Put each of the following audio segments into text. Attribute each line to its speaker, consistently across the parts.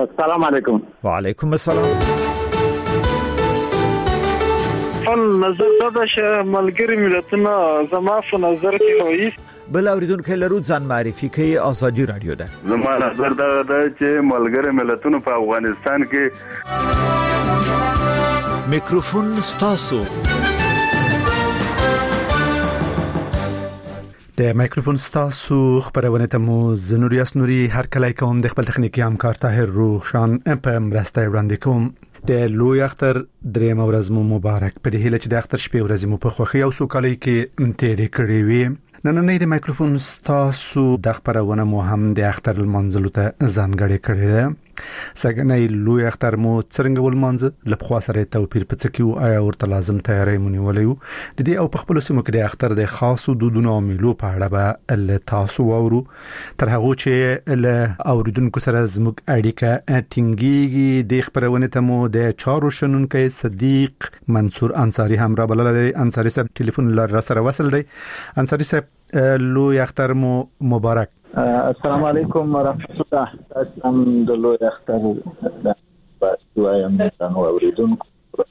Speaker 1: السلام علیکم.
Speaker 2: وعلیکم السلام.
Speaker 3: نظر دا چې ملګری ملتونه زما په نظر کې وایي
Speaker 2: بل اوریدونکو لرو ځان معرفي کوي. آزادي رادیو ده.
Speaker 4: زما نظر دا چې ملګری ملتونه په افغانستان کې
Speaker 2: میکروفون ستاسو.
Speaker 5: د میکروفون ستاسو خبرونه ته مو زنوریاس نوري هر کله کوم د خپل تخنیکی همکار طاهر روشان په مرسته وړاندې کوم. د لوی اختر دریم ورځ مو مبارک. په دې هیله چې د اختر شپې ورځ مو په خوښي او سوکالۍ کې تیرې کړې وي. نن د میکروفون ستاسو د خبرونه مو هم د اختر المنزل ته ځانګړې کړې ده. څنګه لوی اختر مو څنګه ولمنځ لپخوا سره توپیر پڅ کیو آیا ورته لازم تیاری مونیولیو د دې او په خپل سیمو کې د اختر د خاصو دودونو او میلو په اړه به ال تاسو وورو تر هغه چې ل اوریدونکو سره زموږ اړیکه ټینګيږي. د خبرونه ته مو د چارو شنونکو صدیق منصور انصاری هم را بلل. انصاری صاحب ټلیفون لار سره وصل دی. انصاری صاحب لوی اختر مو مبارک.
Speaker 6: السلام علیکم ورحمۃ اللہ. الحمد لله اختر باسو ایم نو اوریدونکو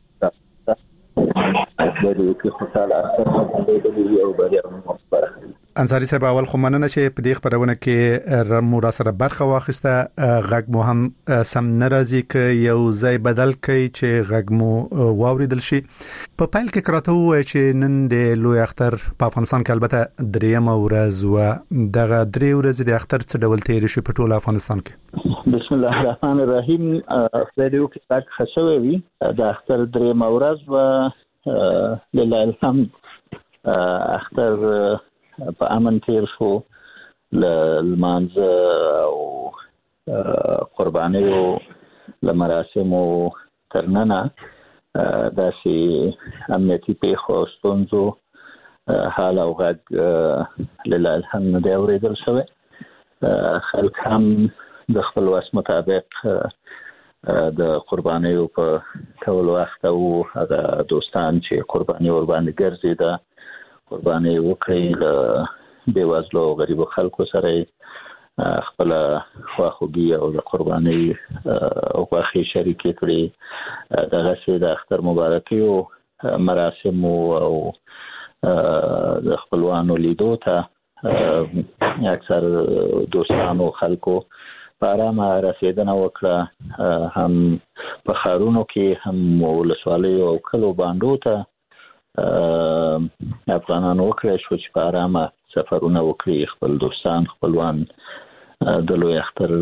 Speaker 6: د دې خوشاله اختر د یو بری مبارک.
Speaker 5: انصاری صاحب اول خو مننه چې په دې خبرونه کې رمو را سره برخه واخیسته. غږ مو هم سم ناراضي ک یو ځای بدل کړي چې غږ مو واوریدل شي. په پایل کې کراته وای چې نن د لوی اختر په افغانستان کې البته دریم ورځ و دغه درې ورځې د اختر څه ډول تیر شي په ټول افغانستان کې.
Speaker 6: بسم الله الرحمن الرحیم. فریدو کې تاک خشوي وي د اختر دریم ورځ و لله الحمد اختر په امن تیر شو. لمانځ او قربانیو لمراسمو ترننه داسې امنیتي پیښو ستونزو حال او غږ لله الحمد دی اوریدل شوی. خلک هم د خپل وس مطابق د قربانیو په کول وخت او هغه دوستان چې قرباني ور باندې ګرځي دا قرباني وکړي له بیوزلو غریبو خلکو سره خپل خواخوږي او د قرباني او خوښي شریکې کړي. دغه سي د اختر مبارکي او مراسم او د خپلوانو لیدو ته اکثر دوستانو خلکو په آرامه رسیدنه وکړه. هم په ښارونو کې هم ولسوالیو او کلو باندو ته افغانانو وکړای شو چې په آرامه سفرونه وکړي. خپل دوستان خپلوان د لوی اختر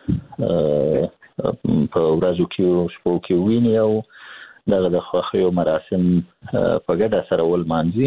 Speaker 6: په ورځو کې شپو کې ویني او دغه د خوښیو مراسم په ګډه سره ولمانځي.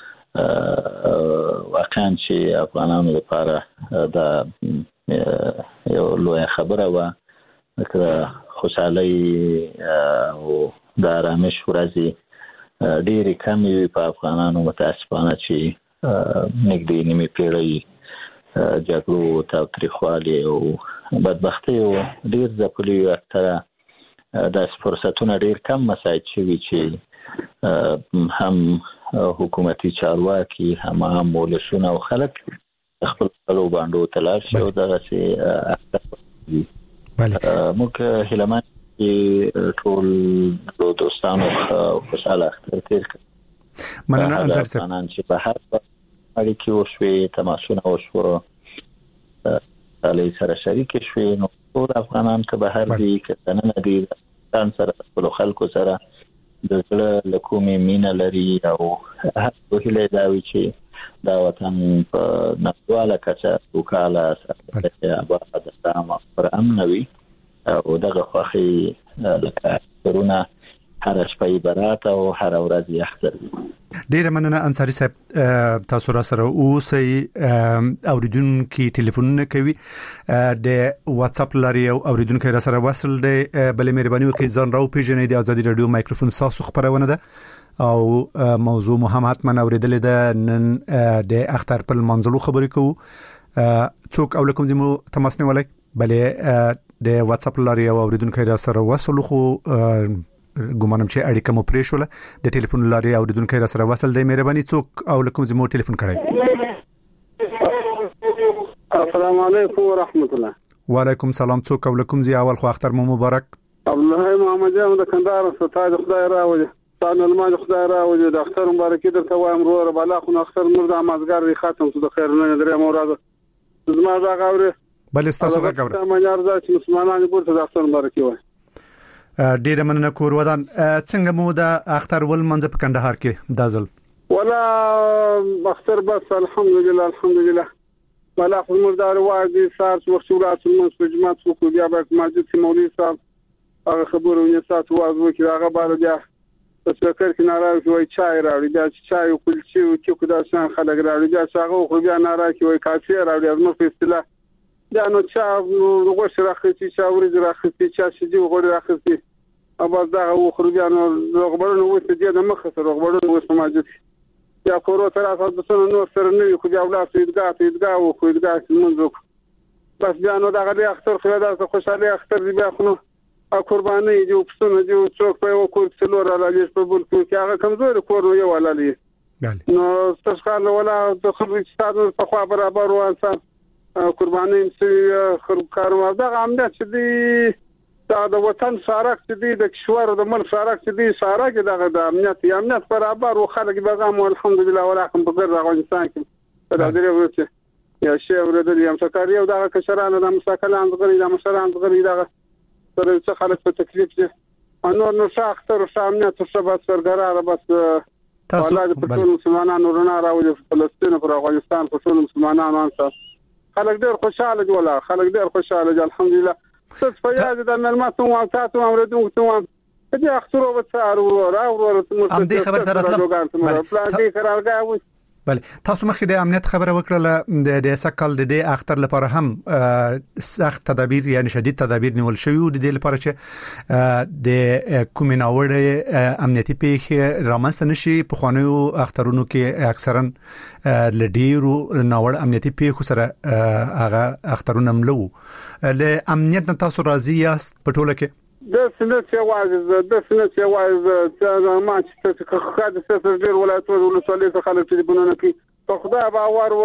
Speaker 6: واقعا چې افغانانو لپاره دا یو لوی خبره و چې خوشحالي او د آرامش ورځې ډېری کمې په افغانانو متاسفانه چې نږدې نیمه پیړۍ جګړو تاوتریخوالي او بدبختي او ډېر ځپلي اکثره داسې فرصتونه ډېر کم مساعد شوي چې هم حکومتي چارواکي هم ولسونه او خلک خپل خپلو باندو تلاش شي او دغسې موږ هیلهمن ټول دوستانو خوشاله اختر تیر کړ.
Speaker 5: مننه انصاری صاحب.
Speaker 6: چې په هر اړیکې وشوي تماسونه وشوه علي سره شریک شوي نو ټول افغانان که بهر دي که دننه دي ځان سره خپلو خلکو سره د زړه له کومې مینه لري او هر هیله دا وي چې دا وطن په نړیواله کچه سوکاله سره آباد سلام پر امن وي او دغه خوښي لکه اخترونه هر شپه برات او هر ورځ اختر.
Speaker 5: ډیره مننه انصاری صاحب. تاسو را سره اوسئ. اوریدونکو ټلیفونونه کوي د واتس اپ لري او اوریدونکو را سره وصل دی. بلې مهرباني وکړئ ځان راو پیژنئ. د ازادي رادیو میکروفون تاسو خبرونه ده او موضوع محمد من اوریدل ده. نن د اختر په منځلو خبرې کوو. څوک او لکم زمو تماس نیولای بلې د واتس اپ لري او اوریدونکو را سره وصل خو ګومانم چې اړیکه مو پرې شوله. د ټلیفون لاري اوریدونکو را سره وصل دی. مهرباني څوک او لکم زمو ټلیفون کړئ.
Speaker 3: السلام علیکم ورحمت الله.
Speaker 5: وعلیکم سلام. څوک ولکم زی اول خو اختر مو مبارک.
Speaker 1: عبدالله محمد جان د کندهار ستای خدای راوړي ستانه الماج خدای راوړي د اختر مبارکي درته وایم روره بالا خو اختر نور د امازګر ختم شو د خیر نه درې مراد زما دا غوړي
Speaker 5: بل استاسو غوړي
Speaker 1: ما یارزه چې مسلمانانو ګورته د اختر مبارکي وای.
Speaker 5: ډیر مننه کور ودان. څنګه مو د اختر ول منځ په کندهار کې دازل
Speaker 1: ولا اختر بس الحمدلله بالا خو مردار واجی سار وختولات المنص جماعت کو بیا به مسجد کې مولوی صاحب هغه خبرونه ساتو وازو کې هغه بار بیا تفکر کې ناراض وای چای راوړي بیا چای او کلچي او کې خدا شان خلک راوړي بیا هغه خو بیا ناراض وای کافي راوړي نو په اصطلاح بیا نو چا وګورئ راخصي چا ورځ راخصي چا شدي وګورئ راخصي ابا دا خو بیا نو غبرونه وته دي د مخ سره غبرونه وته مسجد یا کورو تر اساس د سن نو سره نه خو بیا اولاد ایدګاه او خو ایدګاه منځو بس بیا نو دا غلي اختر خو دا خوشاله اختر دی بیا خو قرباني جو پسونه جو څوک په وکړ څلور راځي په بل کې هغه کمزور کور یو ولالي نو تاسو ولا د خبرې ستاسو په خوا برابر وانسان قرباني سي کارو دا امنیت دي دا وطن سارک دي د کشور د ملک سارک دي سارک د امنیت برابر او خلک بغام الحمدلله ولکم په غیر افغانستان کې دا درې ورته یا شی ورته یم سکاري او دا کشرانه د مساکلان غري د مشران غري دا تر څه خلک په تکلیف دي نو شاختر امنیت شبات سرګراره بس تاسو په مسلمانانو رڼا راوړي فلسطین پر افغانستان په ټول مسلمانانو خلک ډېر خوشاله دي ولا خلک ډېر خوشاله دي الحمدلله څه فیاض د ملماتو او تاسو امردو ته دې اخترو وڅارو
Speaker 5: ام دې خبر سره راتله بله تاسو مخکې د امنیت خبره وکړه د سکل د اختر لپاره هم سخت تدابیر یعنی شدید تدابیر نیول شوی او د دې لپاره چې د کومې ناوړه امنیتي پیښې رامنځته نشي په خوانیو اخترونو کې اکثرا لډیرو ناوړه امنیتي پیښو سره هغه اخترونه ملو له امنیت نه تاسو راضی یاست په ټوله کې
Speaker 1: د سنت یواز چې ما چې خاطر څه ډیر ولایتونو ولسوالۍ خلک چې بنونه کوي په خدای باور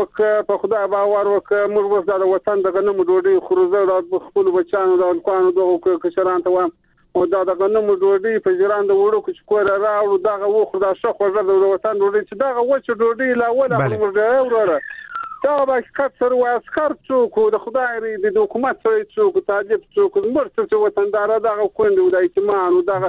Speaker 1: وک موږ د وطن د غنمو ډوډۍ خروزه د خپل بچانو د الکوانو د کشران ته او دا د غنمو ډوډۍ په جران د وړو کې کور راوړو دا وخت دا شخو د وطن ډوډۍ چې دا وچ ډوډۍ لا ولا موږ دا به کثر او اسکر څوک د خدای ری د حکومت څوک تعجب څوک مرته چې وطندار دا کوند د ایتمان دا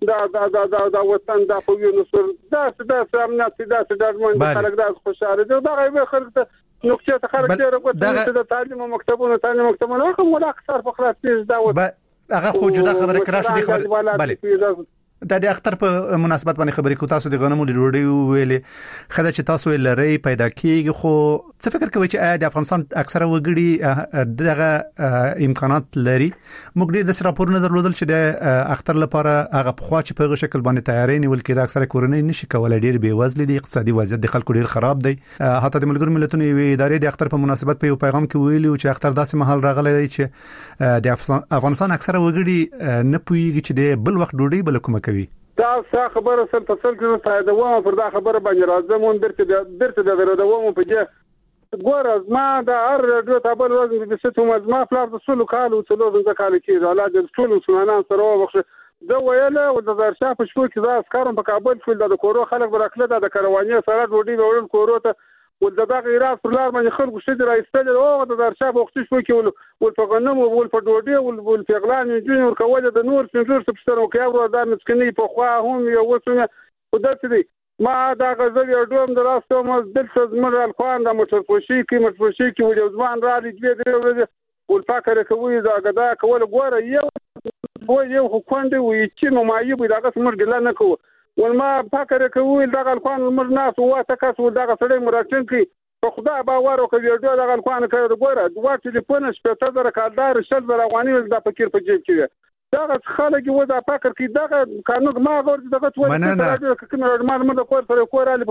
Speaker 1: وطن دا په یو نصر دا امنیت دا درمن خلک دا خوشاله دا غوې خلک ته نقطه ته خلک ډېر د تعلیم مکتبونو کوم ولا اکثر په خلاص دا
Speaker 5: هغه خو جدا خبره کراش دي خبره بله د اختر په مناسبت باندې خبرې کو تاسو د غنمو ډوډۍ ویلې خدای چې تاسو لری پیدا کیږي خو څه فکر کوي چې د افغانستان اکثره وګړي دغه امکانات لري موږ ډېر د راپورونو درلودل چې د اختر لپاره هغه په خوا چې په شکل باندې تیاری نیول کېده اکثره کورنۍ نشي کولای ډېر بیوزل دي اقتصادي وضعیت د خلکو ډېر خراب دی حتی د ملګرو ملتونو ادارې د اختر په مناسبت په یو پیغام کې ویلي چې اختر داسې محل راغلی دی چې د افغانستان اکثره وګړي نه پوهیږي چې د بل وخت ډوډۍ بل کومه کوي
Speaker 1: دا څه خبره سره تفصیل کې فائدہ و پر دا خبره باندې راځم درته د غردوم په کې ګور ما دا هر ډو تابل وزن د ستو ما فلار د سلو کالو څلو د کال کې دا د ټول مسلمانانو سره وخت دا ویله او د زرشا په شپو کې دا اسکارم په کابل کې د کورو خلک برکله د کارواني سره ډوډۍ وړل کورو ته ولدا غیرات پر لار باندې خلکو شته راځي او د زرشا په وخت شپو کې ول په غنمو ول په ډوډۍ ول په اغلان جنور کول د نور څنګه څه په ورو دا مسکني په خوا هم یو وسونه ودته ما دا غزل یو دوم دراسته مو دلته زمره الکوان د موټر پوشي کې یو ځوان را لې دې ورځ ول فکر کوي دا غدا کول ګوره یو حکومت وي چې نو ما یې دا قسم مرګ نه کوي ولما فکر کوي دا الکوان مرناس او تاسو دا سړی مراکشن کې په خدای باور وکړي دا الکوان کوي ګوره دوه ټلیفون شپته در کالدار شل در افغاني د فکر په جیب کې دا خلک و دا فکر کې دا قانون ما غوړ دغه ټول ما د کور سره کور علي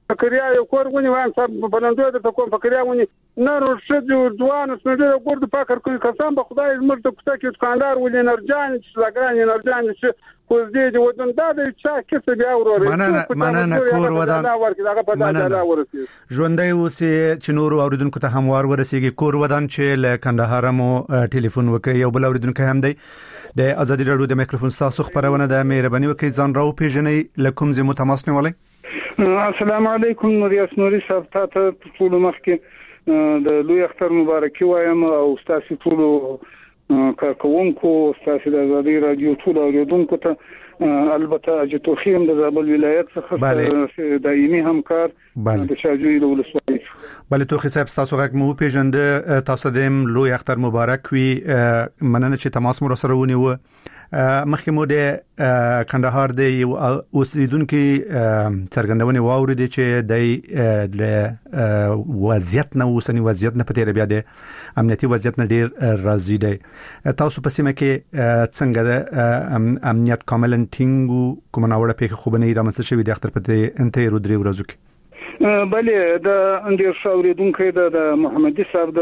Speaker 1: فکریا یو کور ونی وان صاحب بلندو ته کوم فکریا ونی نور شجو ځوان سمجه ګورد فکر کوي قسم به خدای زمر ته کوڅه کې دکاندار ولې نرجان چې لګران نرجان چې کوز دې ودون دا د چا کیسه بیا ورور
Speaker 5: مننه کور ودان ژوندۍ اوسې چې نور اوریدونکو ته هموار ورسیږي کور ودان چې له کندهار مو ټلیفون وکي یو بل اوریدونکو هم دی د ازادي رادیو د میکروفون تاسو خبرونه د مهرباني وکي ځان راو پیژنې لکم زمو تماس نیولې
Speaker 1: السلام علیکم نوریاس نوري صاحب ته ټول مخکې د لوی اختر مبارکي وایم او تاسو ټول کارکونکو تاسو د ازادي رادیو ټول اوریدونکو ته البته چې توخیم د زابل ولایت څخه دایمي همکار د شاجوی د ولسوالۍ
Speaker 5: بله توخی صاحب تاسو غږ مو پیژنده تاسو دیم لوی اختر مبارک وي مننه چې تماس مو سره ونیو مخکې مو د کندهار د اوسیدونکو څرګندونه واوري چې د وضعیت نه اوسنی وضعیت نه پته بیا د امنیتي وضعیت نه ډیر راضي دی تاسو په سیمه کې څنګه د امنیت کامل ټینګو کوم ناوړه پیښه خو بنې رامنځته شوې د اختر په انته رودري ورځو کې
Speaker 1: بله د اندیر شاوریدونکو د محمدي صاحب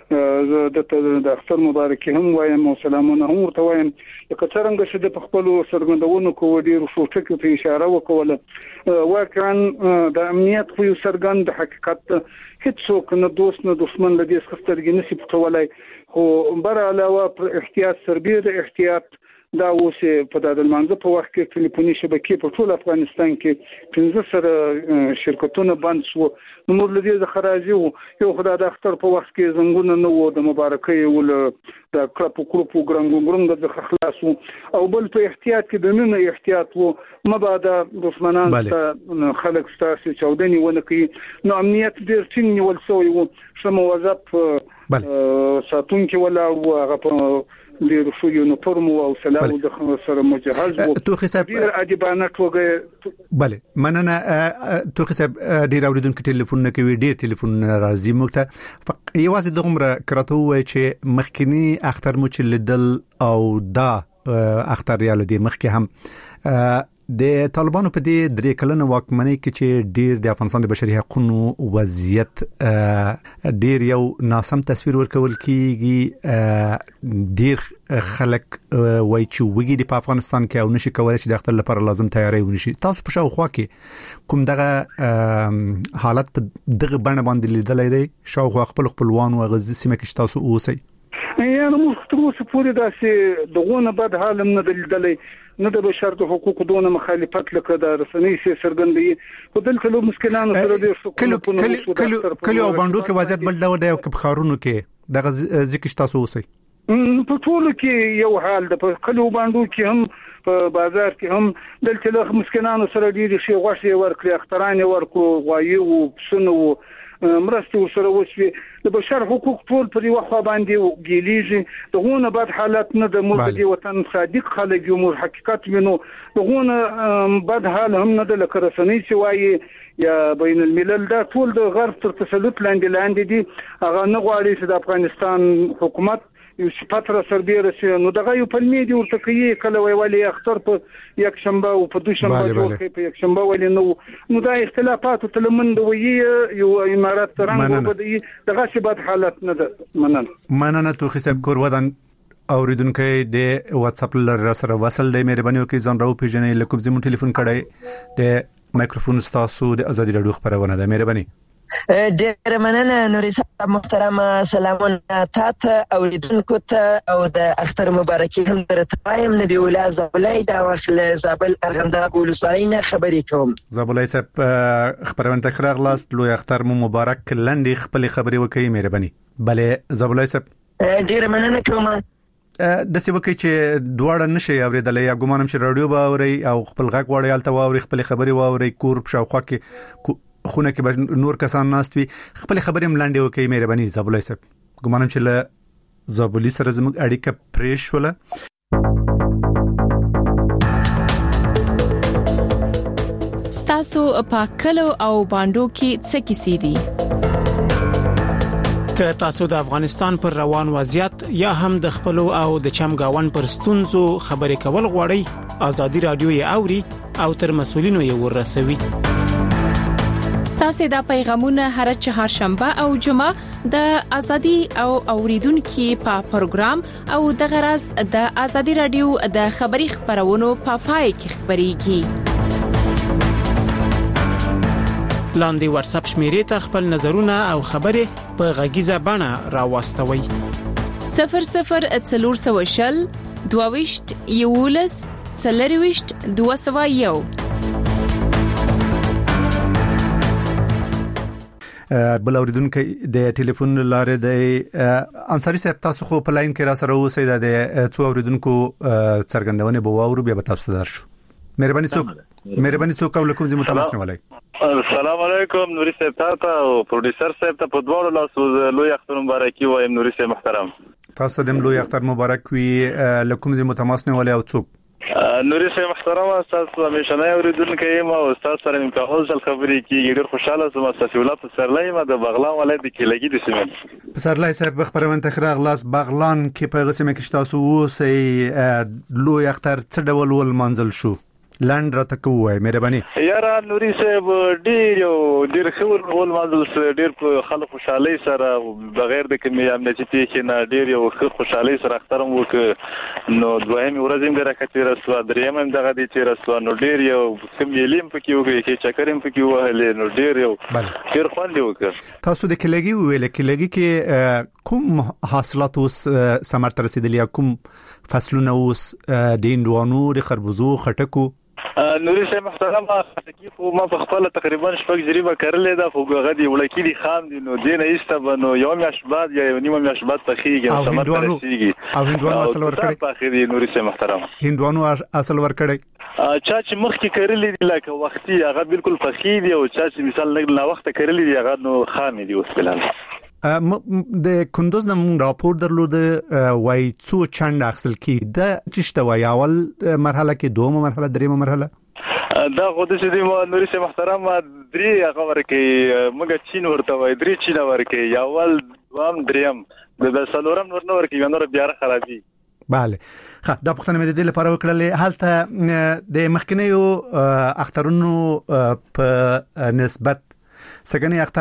Speaker 1: د اختر مبارکي هم وایم او سلامونه هم ورته وایم چې څنګه چې د خپل سرګندونو کو ډیر فوټکو ته اشاره وکوله واقعا د امنیت خو سرګند حقیقت هیڅوک نه دوست نه دښمن لدې څخه نشي پټولای خو بر علاوه پر احتیاط سربېره د احتیاط دا اوس په د منځ په وخت کې ټلیفوني شبکې په ټول افغانستان کې 15 سره شرکتونه بند شو نو موږ لدې د خراجي یو خدای د اختر په وخت کې زنګونه نه وو د مبارکۍ ول د کړپو کړپو ګرنګ د خلاصو او بل په احتیاط کې د نن احتیاط وو مبادا دښمنان ته خلک ستاسو چودنی ونه کوي نو امنیت ډیر ټینګ نیول شوی وو شمو وظف ساتون کې ولا هغه په ډیر شو یونیفورم او سلام د سره مجهز وو
Speaker 5: توخی صاحب
Speaker 1: ډیر ادبانه توګه
Speaker 5: بله مننه توخی صاحب ډیر اوریدونکو ټلیفون نه کوي ډیر ټلیفون راځي موږ ته یوازې دغه کراتو وای چې مخکنی اختر مو چې لیدل او دا اختر ریال دی مخکې هم د طالبانو په دې درې کلنه واکمنۍ کې چې ډیر د افغانستان د بشري حقوقو وضعیت ډیر یو ناسم تصویر ورکول کیږي ډیر خلک وایي چې وګړي د افغانستان کې او نشي کولای چې د اختر لپاره لازم تیاری ونشي تاسو په شاوخوا کې کوم دغه حالت په دغه باندې باندې لیدلای دی شاوخوا خپلوان او غزي سیمه کې تاسو اوسئ
Speaker 1: یعنی موږ تاسو پورې داسې دغونه بد حال نه دلیدلې نه د بشر د حقوقو دونه مخالفت لکه د رسنۍ سرګندې خو دلته له مسکینانو سره د
Speaker 5: کلو او باندې کې وضعیت بل ډول دی او په خارونو کې دغه ذکر تاسو اوسئ
Speaker 1: په ټولو کې یو حال د کلو باندې کې هم په بازار کې هم دلته له مسکینانو سره ډېر شي غوښه ورکړي اختران ورکړو غوایي او سنو مرسته سره وشي د بشر حقوق ټول پر یو خوا باندې ګیلیږي دغه بعد حالت نه د ملک دی وطن صادق خلک یو مر حقیقت وینو دغه بعد حال هم نه د لکرسنی سوای یا بین الملل دا ټول د غرب تر تسلط لاندې دي هغه نه غواړي چې د افغانستان حکومت یو صفات را سربېره شي نو دغه یو پلمې دی ورته کوي کله ویلي اختر په یک شنبه او په دوشنبه جوړ په یک شنبه ولې نو دا اختلافات تلمند وي یو امارات ترنګ وبدي دغه شبات حالت نه
Speaker 5: مننه توخی صاحب کور ودان اوریدونکو د واتس اپ لر سره وصل دی مهرباني وکړئ ځان راو پیژنې لکه زموږ ټلیفون کړئ د مایکروفون تاسو د ازادي رادیو خبرونه ده مهرباني
Speaker 7: ډیر مننه نوري صاحب محترم سلامونه تاسو اوریدونکو ته او د اختر مبارکي هم درته وایم نبی الله زابلای دا وخت زابل ارغنداب ولسوالۍ نه خبرې کوم
Speaker 5: زابلای صاحب خبرونه تکرار لاست لوی اختر مو مبارک لندې خپل خبرې وکړئ مهرباني بله زابلای صاحب
Speaker 7: ډیر مننه کوم
Speaker 5: د سی وکي چې دواړه نشي اوریدل یا ګمانم چې رادیو باوري او خپل غږ وړي الته واوري خپل خبرې واوري کور په شاوخوا کې خونه کې نور کسان ناستوي خپل خبرې ملاندې وکي مهرباني زابلای صاحب ګمانم چې له زابلی سره زموږ اړیکه پرېښ وله
Speaker 8: ستاسو په کلو او باندو کې څه کیسې دي که تاسو د افغانستان پر روان وضعیت یا هم د خپل او د چمګاون پر ستونزو خبرې کول غواړئ ازادي رادیو یې اوري او تر مسولینو یې ورسوي
Speaker 9: ستاسو د پیغامونه هر چهارشنبه او جمعه د ازادي او اوریدونکو په پروګرام او د غرض د ازادي رادیو د خبري خبرونو په پای کې خبريږي.
Speaker 8: لاندې واتس اپ شمیرې ته خپل نظرونه او خبرې په غږیزه بڼه راوستوي.
Speaker 9: 0040 22 یولس 201
Speaker 5: بل اوریدونکو د ټلیفون لاره د انصاری صاحب تاسو خو په لاین کې را سره اوسئ د څو اوریدونکو څرګندونه به واورو بیا به تاسو درشو. مهرباني څوک کوم ځای متماسنه ولای.
Speaker 4: السلام علیکم نوري صاحب ته او پروډوسر صاحب ته په دوړو لاسو لوی اختر مبارکي وایم. نوري صاحب محترم
Speaker 5: تاسو ته د لوی اختر مبارک وي. لکم ځای متماسنه ولای او څوک
Speaker 4: نوري صاحب محترم تاسو همیشه نه اوریدونکو یم او تاسو سره مې په اول خبرې کې ډېر خوشاله سم. تاسو ولات سرلای ما د بغلان ولایت کې لګي د سیمه
Speaker 5: سرلای صاحب خبرونه تخره غلاس بغلان کې په غسمه کې تاسو اوسئ لوی اختر څه ډول ول منزل شو لاند را تکوي. مهرباني
Speaker 4: یاره نوري صاحب ډېر خور ول منزل ډېر خلک خوشاله سره بغیر د کومې امنیتي کې نه ډېر یو خوشاله سره اخترم وک نو دویم ورځم درکته رسوا دریم دغه دي چې رسوا نو ډېر یو کوم یلیم پکې وګړي چې چکریم پکې وهلې نو ډېر یو ډېر خوند وکړ.
Speaker 5: تاسو د کلیګي ویل کلیګي کې کوم حاصلات اوس سمارت رسیدلی کوم فصلونه اوس د اندوانو د خربوزو خټکو
Speaker 4: نوري صاحب محترم خټکی خو ما په خپل تقریبا شپږ جریبه کړلې ده خو غدي وړکی دي خام دي نو دینه ایسته بنو یو میاش بعد یا یو نیمه میاش بعد تخیږي او سمات رسیږي او هندوانو اصل ورکړي په اخري نوري صاحب محترم هندوانو اصل ورکړي چا چې مخ کې کړلې دي لکه وختي هغه بالکل فخی دي او چا چې مثال نه وخت کړلې دي هغه نو خام دي اوس بلل. د کندوز نوم راپور درلود وای څو چند اخسل کی د چشته وای اول مرحله کې دومره مرحله دریمه مرحله دا غوډه چې دی نوري صاحب محترم درې هغه ورکه موږ چین ورته وای درې چین ورکه اول دوام دریم د سلورم نور ورکه نور بیا خرابي.
Speaker 5: bale ښه دا پښتنه مې د دې لپاره وکړلې حالته د مخکنیو اخترونو په نسبت سګنې اختر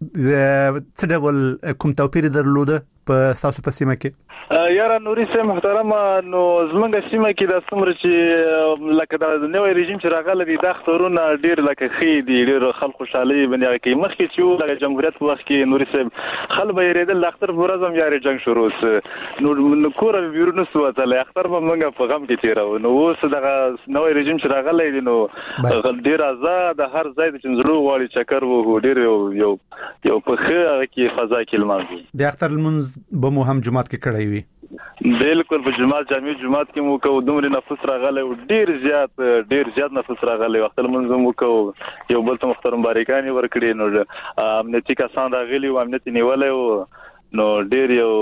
Speaker 5: څه ډول کوم توپیر درلوده په تاسو په سیمه کې؟
Speaker 4: یاره نوري صاحب محترم نو زمونږ سیمه کې د څومره چې لکه د نوې رژیم چې راغلی دی د اخترونه ډیر لکه خې دي ډیر خلک خوشاله بنیا کې مخکې چې د جمهوریت وخت کې نوري صاحب خلک به یې د اختر ورځم یاري جنگ شروع نو کور بیرونه سوته اختر به موږ په غم کې تیرو نو اوس دغه نوې رژیم چې راغلی دی نو ډیر آزاد هر ځای د چنځلو واړي چکر وو ډیر یو په خې کې فضا کې لمانځي
Speaker 5: د اختر المنز به مو هم جمعات کې کړی وي
Speaker 4: بالکل په جمعات جامع جمعات کې مو کو دومره نفس راغلی ډیر زیات نفس راغلی وخت منځ مو کو یو بل ته محترم باریکانی ورکړي نو امنیتي کسان راغلي او امنیتي نیولې نو ډیر یو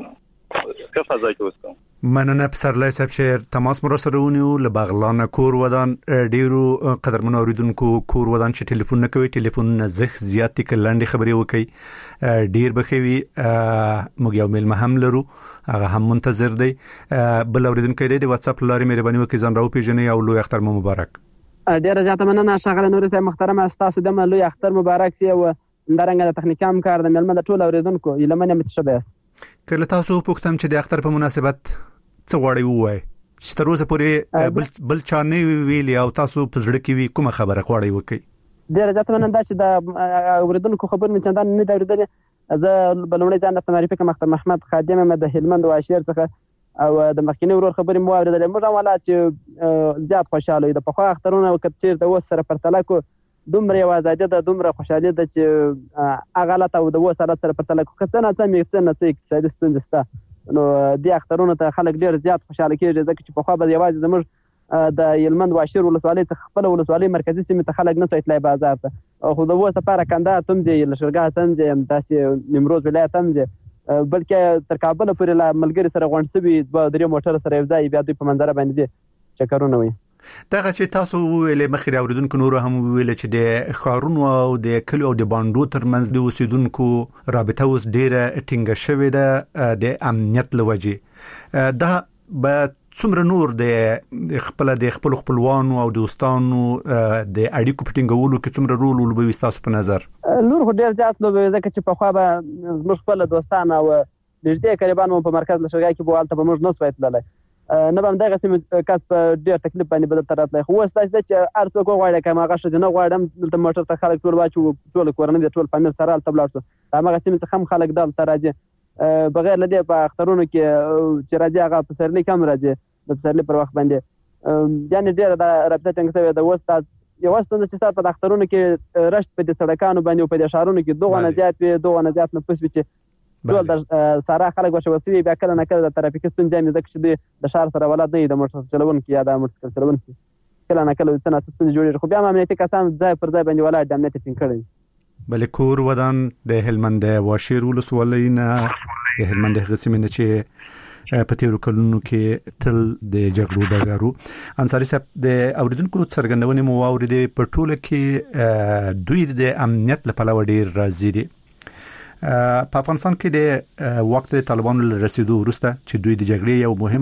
Speaker 4: ښه فضا کې وسته.
Speaker 5: مننه پسرلی صاحب شهر تماس مر سره ونیو له بغلان کور ودان ډیرو قدرمن اوریدونکو کور ودان چې ټلیفون نه کوي ټلیفون نه زخ زیاتې کلاندې خبرې وکي ډیر بخوي موږ یو میل مهم لرو هغه هم منتظر دی. بل اوریدونکو دی د واتس اپ لارې مهرباني وکړئ ځان راو پیژنې او لوی اختر مبارک.
Speaker 10: ډیر زیاته مننه شغله نور صاحب محترم تاسو د لوی اختر مبارک سی او درنګ د تخنیکي همکار د ملمه د ټول اوریدونکو یلمنه متشبه است.
Speaker 5: کله تاسو پوښتم چې د اختر په مناسبت څه غواړئ وای چې تر اوسه پورې بل چا نه ویلی او تاسو په زړه کې وی کومه خبره غواړئ وکړئ؟
Speaker 10: ډیر ځکه مننه دا چې د اوریدونکو خبر مې چندان نه اوریدل. زه بلوړې ځان د معرفي کوم اختر محمد خادم مې د هلمند واشیر څخه او د مخکینی ورور خبرې مو اوریدل. موږ والا چې زیات خوشاله یو د په خو اخترونه وکړ د وس سره پرتله کو دومره آزادي ده دومره خوشالي ده چې اغالت او د وس سره پرتله کو کتنه ته مې څنګه ته اقتصادي ستونزه نو د اخترونو ته خلک ډیر زیات خوشاله کیږي ځکه چې په خو به یوازې زموږ د یلمند واشیر ولسوالۍ څخه خپل ولسوالۍ مرکزی سیمه ته خلک نه څایتلای بازار ته خو د وسه لپاره کنده تم دی لشرګه تم دی داسې نیمروز ولایت تم دی بلکې تر کابل پورې لا ملګری سره غونډسوي د درې موټر سره یو ځای بیا دوی په منظر باندې چکرونه وي.
Speaker 5: دغه چې تاسو ویلې مخکې اوریدونکو نور هم ویل چې د خارونو او د کلیو او د باندو ترمنځ د اوسیدونکو رابطه اوس ډیره ټینګه شوې ده د امنیت لوجه. دا به څومره نور د خپل خپلوانو او دوستانو د اړیکو پټینګولو کې څومره رول ولوبوي تاسو په نظر؟
Speaker 10: نور خو ډیر زیات لوبوي ځکه چې په خوا به زموږ خپل دوستان او نږدې قریبان په مرکز لشګای کې بوالته به موږ نو سوي تللی نه به دغه سیم کس په ډیر تکلیف باندې بدل تراتلی خو اوس داسې چې هر څوک غواړي کوم هغه شته نه غواړم دلته موټر ته خلک ټول واچو ټول کورنۍ ټول فامیل سره الته بلاړ شو هغه سیم څخه هم خلک دلته راځي بغیر لدی په اخترونو کې چې راځي هغه په سرلی کم راځي د سرلی پر وخت باندې یعنی ډیر د رابطه څنګه شوی د وستاد یو ستند چې تاسو په اخترونو کې رشت په دې سړکانو باندې او په دې شهرونو کې دوه نه زیات نه پوس چې ټول د سارا خلک وشوسوي بیا کله نه کله د ترافیکي ستونزې مې ځکه چې د شهر سره ولادت نه د موټر چلونکو یا د موټر چلونکو کله نه کله څه نه ستونزې جوړېږي خو بیا امنیتي کسان ځای پر ځای باندې ولاړ د امنیت ټینګ کړي
Speaker 5: بلې کور ودان د هلمند واشیر ولسوالۍ نه د هلمند غسیمنه چې په تیرو کلونو کې تل د جګړو دغارو انصاری صاحب د اوریدونکو څرګندونې مو واوریدې په ټوله کې دوی د امنیت لپاره ډیر راضي دي په افغانستان کې د وخت طالبانو رسیدو وروسته چې دوی د جګړې یو مهم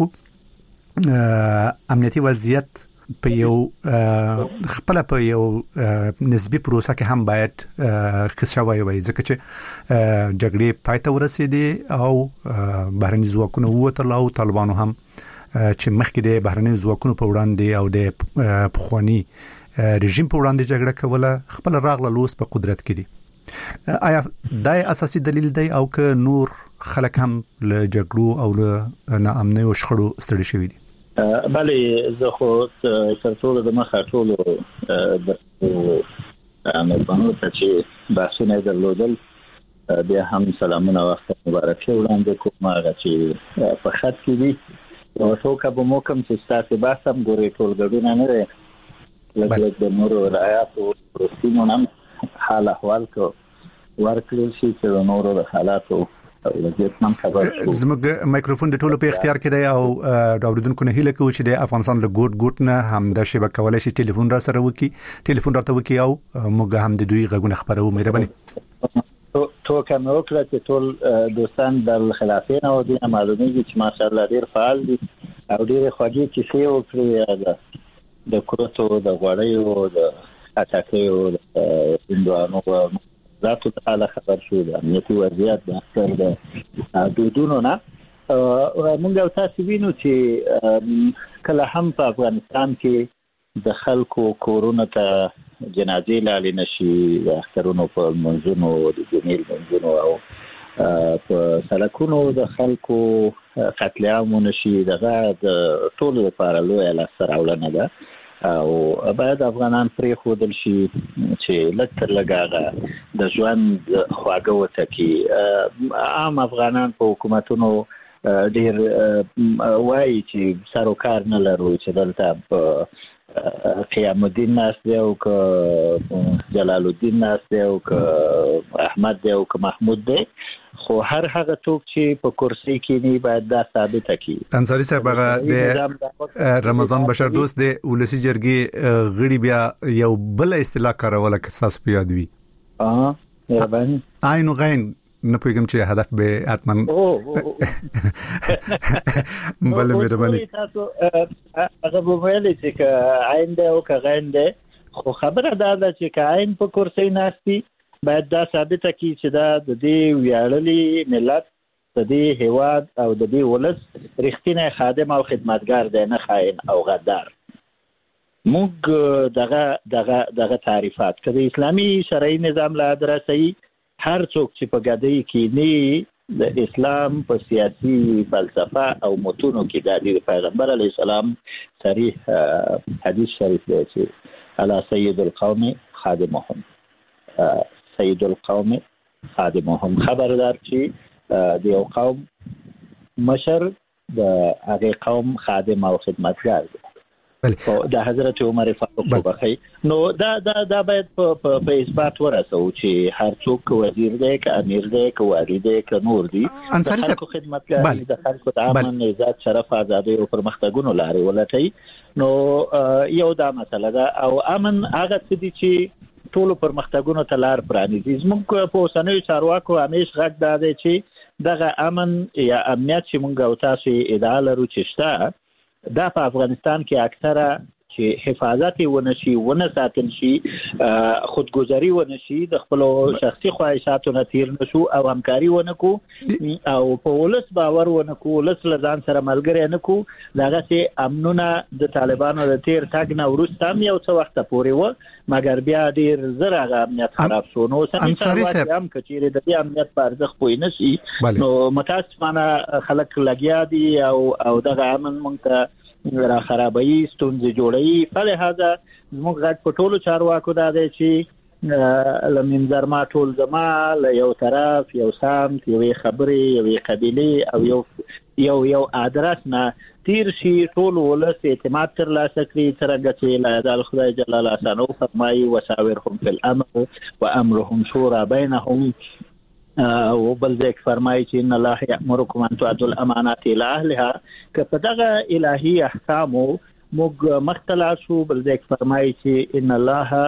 Speaker 5: اړخ امنیتي وضعیت په یو خپل په یو نسبی پروسه کې هم باید خښوي وي ځکه چې جګړې پای ته ورسېدې او بهرني ځواکونه ووتل او طالبانو هم چې مخکې د بهرني ځواکونو په وړاندې او د پخوانی رژیم په وړاندې جګړه کوله خپل راغله لوس په قدرت کې دي آیا دا اساسي دلیل دی او که نور خلک هم له جګړو او له ناامنۍ او شخړو ستړي شوي دي؟
Speaker 6: بله زه خو ترڅو د مخه ټولو مېلمنو ته چې بحثونه درلودل بیا هم سلامونه وخت مبارکي وړاندې کوم هغه چې په خط کې دي یو څوک به مو کوم چې ستاسو بحث هم ګوري ټول ګډونه نه لري لکه د نورو رعایاتو پروسینو هم حال احوال کو ورکړل شي چې نورو د حالاتو وضعیت خبر شو.
Speaker 5: زموږ مایکروفون د ټولو په اختیار کې دی او د اوریدونکو نه هیله کوم چې د افغانستان له ګوټ نه هم د شبکه کولای شي ټلیفون را سره وکي ټلیفون راته وکي او موږ هم د دوی غږونه خبرو مهرباني
Speaker 6: تو کوم وکړه چې ټول دوستان د خلافین او د معلومیږي چې ماشاءالله ډیر فعال دي او ډیر خوږی کیسې وکړي د کورتو د غوړیو د اتاکیو د هندوانو ذاتو تعالی خبر شو د امنیتي وضعیت د اختر د دودونو نه موږ او تاسو وینو چې کله هم په افغانستان کې د خلکو کورونه ته جنازې لاړې نشي د اخترونو په منځونو د جمیل منځونو او په سړکونو د خلکو قتل عام نشي دغه د ټولو لپاره لویه لاسته راوړنه ده او باید افغانان پرې خودل شي چې لکتر لګاغه د ژوند خواږه وتکي عام افغانان په حکومتونو ډیر وایي چې سر او کار نه لرو چې دلته په قیام الدین ناس دی او که جلال الدین ناس دی او که احمد دی او که محمود دی خو هر هغه څوک چې په کرسي کې نه باید دا ثابت کړي.
Speaker 5: انصاری صاحب هغه د رمضان بشر دوست د ولسی جرګي غړي بیا یو بل اصطلاح کاروله که تاسو په یاد وي
Speaker 6: یابان
Speaker 5: عین غین نه پوهیږم چې هدف به اتمن بل مهرباني
Speaker 6: تاسو هغه وویل چې عین دی او که غین دی خو خبره ده چې عین په کرسي ناشتي باید دا ثابت کړي چې دا د دې ویاړلي ملت د دې هیواد او د دې ولس رښتینی خادم او خدمتګار دی نه خاين او غدار. موږ دغه تعریفات کړي اسلامي شرعي نظام لا درسي هر څوک چې په ګډي کې نه د اسلام په سیاسي فلسفه او متونو کې د پیغمبر علی السلام صریح حدیث شریف دی چې الا سید القوم خادمهم سید القوم خادمهم خبردار چې د یو قوم مشر د هغه قوم خادم او خدمتګار دی د حضرت عمر فاروق بخی نو دا باید په اثبات ورسو چې هر څوک وزیر دی که امیر دی که والی دی که نور دی
Speaker 5: انصاری صاحب
Speaker 6: خدمتګار د خلکو د امن عزت شرف ازادي او پرمختګونو لارې ولټي نو یو دا مسله ده او امن هغه څه دي چې ټول پرمختګونو ته لار پرانیزي. زموږ په اوسنیو چارواکو همیش غږ دا دی چې دغه امن یا امنیت چې موږ او تاسو ادعا لرو چې شته دا په افغانستان کې اکثره چې حفاظت ونشي ونه ساتل شي خودګذری ونشي د خپل شخصي خواهشاتو نه تیر نشو او همکاري ونکو او په ولس باور ونکو ولس لزان سره ملګری نکو داغه چې امنونه د طالبانو د تیر تاګ نه ورسته یو څه وخت پورې و مګر بیا ډیر زره امنیت خراب شو نو سمې هم کچېره د امنیت په ارزښت پوي نشي نو متاسفانه خلک لګیا دي او دغه امن مونږ را خرابوي ستونزې جوړوي په لحاظه موږ غږ په ټولو چارواکو دا دی چې لمنځر ما ټول زما له یو طرف یو سمت یوې خبرې یوې قبیلې او یو ادرس نه تیر شي ټول ولس اعتماد ترلاسه کړي څرنګه چې لا یزال خدای جل شانه فرمایي وشاورهم فی الامر وامرهم شورى بینهم وبل ذلك فرمایي چې ان الله یأمرکم ان تؤدوا الامانات الى اهلها که په دغه الهي احکامو موږ مختلف شو بل ذلك فرمایي چې ان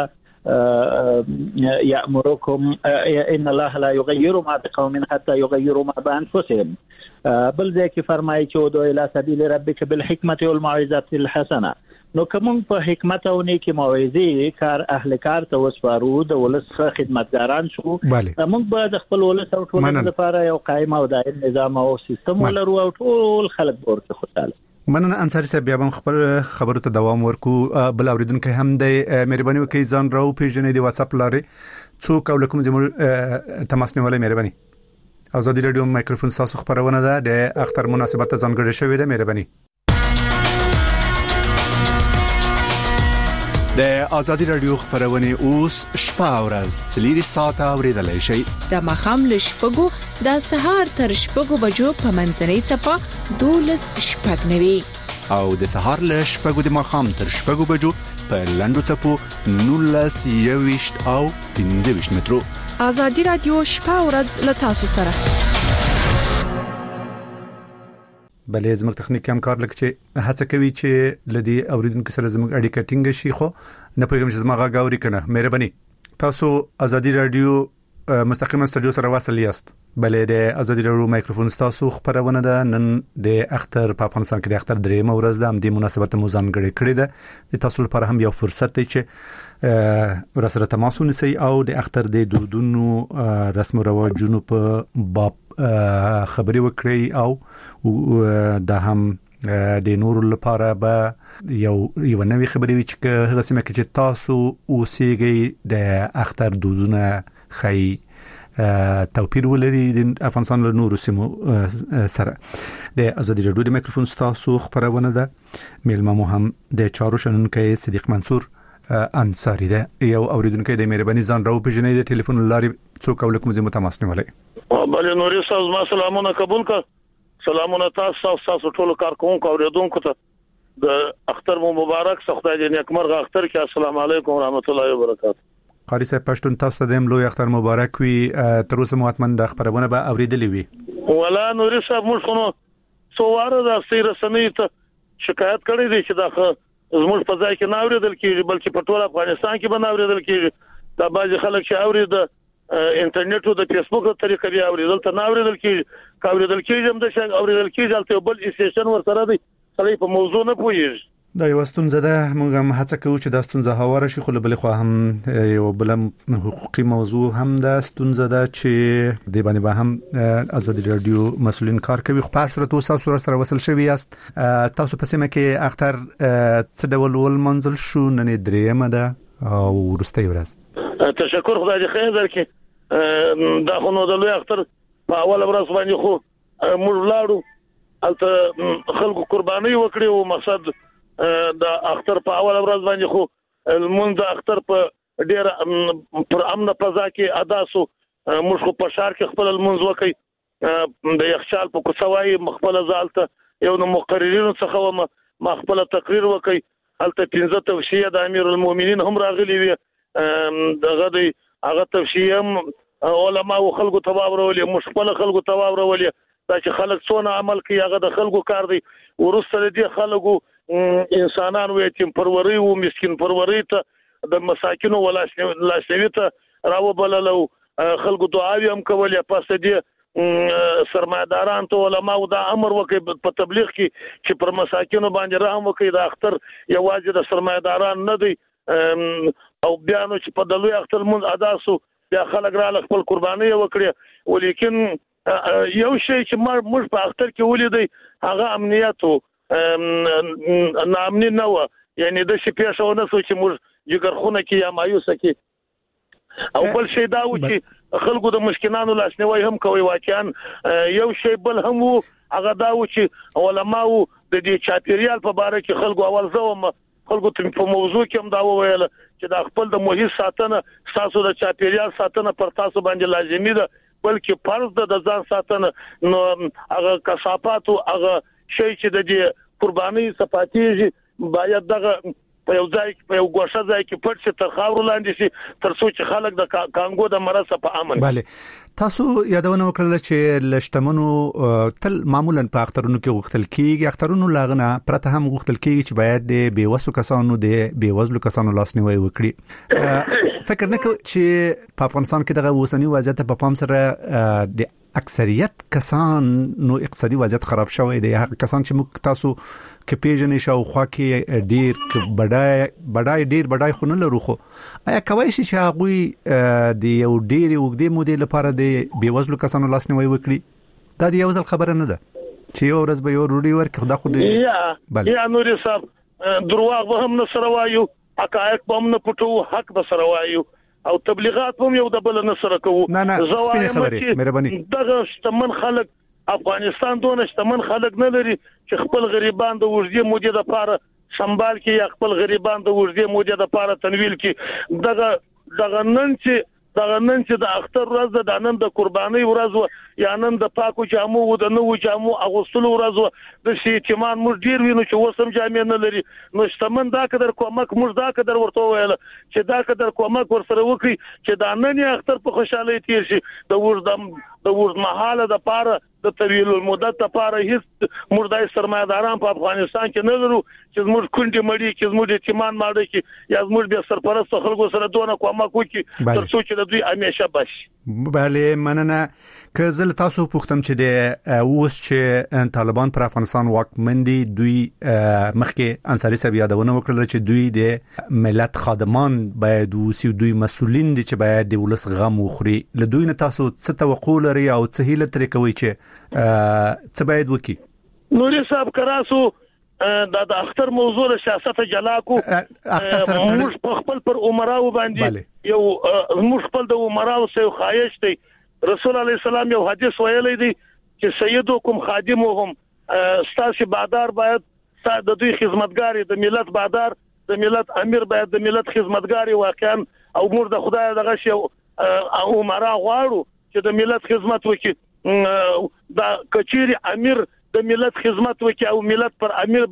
Speaker 6: الله یأمرکم ان الله لا یغیر ما بقوم حتى یغیروا ما بانفسهم بل ذلك فرمایي چې ودعو الى سبیل ربک بالحکمة والموعظة الحسنه نو کوم په حکمت او نیکی موعظه کار اهل کار ته وسپارو د ولس خدمتګاران شو موږ به د خپل ولس او ټول لپاره یو قائم او دائم نظام او سیستم ولرو او ټول خلک ورته خوشاله
Speaker 5: مننه انصاری صاحب بیا هم خبر خبرو ته دوام ورکو بل اوریدونکو هم د مهرباني وکړئ ځان راو پیژنې د واتس اپ لارې څوک او کوم زموږ تماس نیولای مهرباني ازادي رادیو مایکروفون تاسو خبرونه ده د اختر مناسبت ځانګړې شوې ده مهرباني د ازادي رادیو خبرونه اوس شپه او ورځ 3 ساعته اوریدلای شئ
Speaker 9: د مخام لشپګو د سهار تر شپګو بجو په منځنۍ چپه 12 شپږنوي
Speaker 5: او د سهار لشپګو د مخام تر شپګو بجو په لندو چپو 19 او 15 مترو
Speaker 9: ازادي رادیو شپه او ورځ له تاسو سره
Speaker 5: بلې زموږ تخنیکی همکار لکه چې هڅه کوي چې لدی اوریدونکو سره زموږ اړیکه ټینګ شي خو نه پوهیږم چې زما غاوري کنه مهرباني تاسو ازادي رادیو مستقیما استودیو سره وصل یاست بلې د ازادي رادیو مایکروفون تاسو خبرونه ده نن د اختر په افغانستان کې د اختر درېمه ورځ ده هم د مناسبت موزان غړي کړی ده د تاسو لپاره هم یو فرصت دی چې ورسره تماس ونیسئ او د اختر د دودونو رسم او رواجونو په باب خبري وکړي او دا هم د نور لپاره به یو نوې خبرې وي چې هغه سیمه کې چې تاسو اوسېږئ د اختر دودونه خي توپیر ولري د افغانستان له نورو سیمو سره د ازادي رادیو د مایکروفون تاسو خبرونه ده میلمه مو هم د چارو شنونکو صدیق منصور انصاری ده یو اوریدونکو د مهرباني ځان راو پیژنې د ټلیفون لارې څوک او کوم زموږ تماس نیولای
Speaker 11: بل نوري صاحب ما سلامونه قبول کا سلامونه تاسو ټول کارکونکو اوریدونکو ته د اختر مو مبارک خدای دې نیکمرغه اختر کې السلام علیکم ورحمت الله وبرکاته
Speaker 5: قاری صاحب پښتون تاسو ته د لوی اختر مبارک وي تر اوسه مهمن د خبرونه به اوریدلې وي
Speaker 11: ولا نوري صاحب موږ نو څواره د سیر سنې ته شکایت کړې دي چې دا زموږ په ځای کې نه اوریدل کیږي بلکې په ټول افغانستان کې به نه اوریدل کیږي دا بعض خلک چې اورید انټرنیټ او د فیسبوک طریقې بیا اوریدل ته نه اوریدل کیږي کاوریدل کیږي هم د شنګ اوریدل کیږي البته بل اسټیشن ورسره دی سړی په موضوع نه پوهیږي
Speaker 5: دا یو ستونزه ده موږ هم هڅه کوو چې دا ستونزه هواره شي خو بل خو هم یو بل حقوقي موضوع هم دا ستونزه ده چې د باندې به هم ازادي رادیو مسؤلین کار کوي خو په صورت تاسو سره وصل شوی است تاسو په سیمه کې اختر څه ډول ول منزل شو نن درېمه ده او ورسته ورځ
Speaker 11: تشکر خدای دې خیر درکړي دا خو نو د لوی اختر په اول ورځ باندې خو موږ لاړو البته خلکو قرباني وکړي او مقصد د اختر په اول ورځ باندې خو المنځ اختر په ډیر پر امن فضا کې ادا سو موږ خو په شهر کې خپل المنځ وکړي د یخچال په کوڅوي مخبل زالته یو نو مقررینو څخه ما خپل تقریر وکړي البته 15 توصیه د امیر المؤمنین هم راغلي وي دغه دی هغه توصیه علماء او خلکو تواورولې مشکل خلکو تواورولې دا چې خلک څونه عمل کوي هغه د خلکو کار دی ورسره دې خلکو انسانان و یتیم پروري او مسكين پروري ته د مساکینو ولاشنوي ته راو بللو خلکو دعاوی هم کولې پس دې سرمایداران ته علماء دا امر وکړي په تبلیغ کې چې پر مساکینو باندې رحم وکړي. د اختر یوازې د سرمایداران نه دی او بیا نو چې په دلوي اختر مون ادا سو بیا خلک را خپل قرباني وکړي. ولیکن یو شی چې موږ په اختر کې ولیدای هغه امنیت او نامنی نه و، یعنی د شي پیښونه سو چې موږ جګرخونه کې یا مایوسه کې او بل شی دا و چې خلکو د مشکلانو لاسنیوي هم کوي. واقعا یو شی بل هم هغه دا و چې علماء د دې چاپیریال په اړه کې خلکو اول زوم خلکو ته په موضوع کې هم دا وویل چې د خپل د محیط ساتنه تاسو د چاپیریال ساتنه پر تاسو باندې لازمي ده، بلکې فرض ده د ځان ساتنه. نو هغه کثافات او هغه شی چې د دې قرباني صفاتیږي باید دغه په یو ځای په یو ګوښه ځای کې پټ شي تر خاور لاندې شي تر څو چې خلک د کانګو د مرض په امن.
Speaker 5: bale تاسو یادونه وکړه چې لشتمنو تل معمولا په اخترونو کې غوښتل کیږي، اخترونو لاغنه پرته هم غوښتل کیږي چې باید د بیوسو کسانو د بیوزلو کسانو لاسنیوي وکړي. فکر نه کوم چې په افغانستان کې دغه وسنی وضعیت په پام سره د اکثریت کسانو اقتصادي وضعیت خراب شوی دی. هغه کسان چې موږ تاسو کې پیژنې شاوخوا کې ډیر بډای خو نه لرو، خو آیا کوي چې هغه د یو ډیر وګړي مودې لپاره د بیوزلو کسانو لاسنیوي وکړي؟ دا د یو ځل خبره نه ده چې یو ورځ به یو روډي ورکړي خدا خو دې
Speaker 11: یا نوري صاحب دروغ به هم نه سره وایو، حقایق به هم نه پټو، حق به سره وایو او تبلیغات هم یو د بل نه سره کوو.
Speaker 5: نه سپینه خبره مهرباني.
Speaker 11: دغه شتمن خلک افغانستان دونه شتمن خلک نه لري چې خپل غریبان د وژدي مودې لپاره سنبال کې یا خپل غریبان د وژدي مودې لپاره تنویل کې. دغه نن چې د اختر ورځ د نن د قرباني ورځ یا نن د پاکو جامو او د نوو جامو اغوستلو ورځ د شي اهتمام موږ ډیر وینو چې وسم جامې نه لري. نو شتمن دا قدر کومک موږ دا قدر ورته ویل چې دا قدر کومک ورسره وکړي چې دا نن اختر په خوشاله تیر شي. د ورځمحاله د پاره د طویل المدت لپاره هیڅ مردای سرمایداران په افغانستان کې نه لرو چې زموږ کونډې مړي کې زموږ اعتماد ماړي کې یا زموږ به سرپرست خلکو سره دونه کومک وکړي تر څو چې دوی همیشه بشي.
Speaker 5: bale مننه. که زل تاسو پوښتم چې د اوس چې طالبان پر افغانستان واکمن دي، دوی مخکې انصاری صاحب یادونه وکړه چې دوی د ملت خادمان باید اوسي، دوی مسؤلین دي چې باید د ولس غم وخوري. له دوی نه تاسو څه توقع لري او څه هیله ترې کوي چې څه باید وکړي؟
Speaker 11: نوري صاحب کراسو د اختر موضوع د سیاست جلا کو موږ په خپل پر عمراو باندې یو موږ خپل د عمراو سره خواهش دی. رسول الله السلام یو حدیث ویلی دی چې سیدکم خادمهم، ستاسو بادار باید د دوی خدمتګاری، د ملت بادار د ملت امیر باید د ملت خدمتګاری. واقعا او موږ د خدای دغه شی عمرا غواړو چې د ملت خدمت وکړي. دا کچيري امیر د ملت خدمت وکړي او ملت پر امیر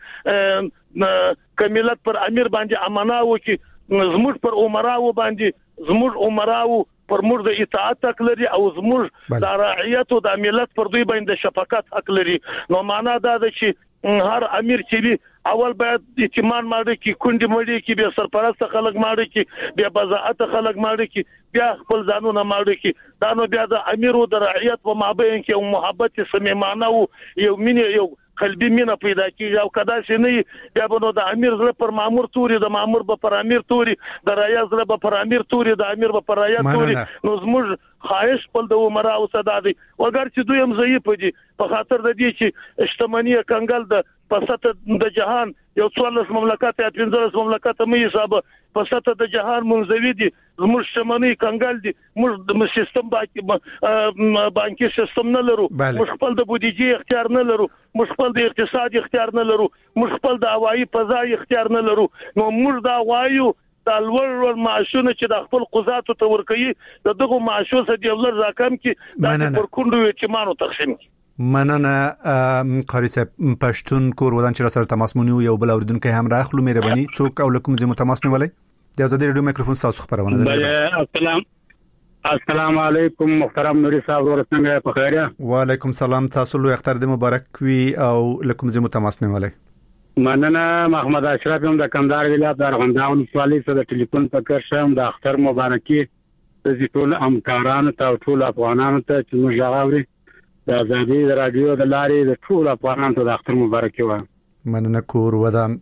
Speaker 11: باندې کملت پر امیر باندې امانه وکړي، زموږ پر عمراو باندې زموږ عمراو پر موږ د اطاعت حق لري او زموږ د رعیت او د ملت پر دوی باندې شفقت حق لري. نو معنا دا ده چې هر امیر چې اول باید اعتماد ماړي کې کونډي مړي کې به سرپرست خلک ماړي کې به بزاعت خلک ماړي کې بیا خپل ځانونه ماړي کې دا نو بیا د امیر او د رعیت په مابین کې او محبت صمیمانه او یو مینه یو قلبي مینه پیدا کیږي. او کدا شي نه بیا بنو د امیر زړه پر مامور توري، د مامور به پر امیر توري، د رعیت زړه به پر امیر توري، د امیر به پر رعیت توري. نو زموږ خواهش خپل د عمره او صدا دي وګر چې دوی هم ضعیف دي په خاطر د دې چې اجتماعي کنګل د پسته د جهان یو 14 مملکت یا 15 مملکت مې حساب پسته د جهان منځوي دي. زموږ شمنی کنګل دي، موږ د سیستم بانکي سیستم نه لرو، موږ خپل د بودیجې اختیار نه لرو، موږ خپل د اقتصاد اختیار نه لرو، موږ خپل د هوایي فضا اختیار نه لرو. نو موږ دا وایو د لوړ معاشونه چې د خپل قضاتو ته ورکړي د دغه معاشو څخه د ولر راکم کې د ورکوندو اعتماد تقسیم کی.
Speaker 5: مننه قاری صاحب پښتون کور ودان چې سره تماس مونږ یو بل اوریدونکو هم راخلو مهرباني څوک او لکم زمو تماس نیولې د آزادي رادیو میکروفون تاسو خبرونه
Speaker 12: ده. السلام علیکم محترم نوري صاحب ورسنګ په خیره.
Speaker 5: وعلیکم السلام، تاسو له اختر د مبارک وي او لکم زمو تماس نیولې.
Speaker 12: مننه محمد اشرف هم د کندهار ولایت د ارغنداو ولسوالۍ څخه د ټلیفون په کار شم د اختر مبارکي د ټول همکارانو ته ټول افغانانو ته چې موږ غواړو د ازادي رادیو د لارې د ټول افغانانو ته د اختر مبارک وایم.
Speaker 5: مننه کور ودان.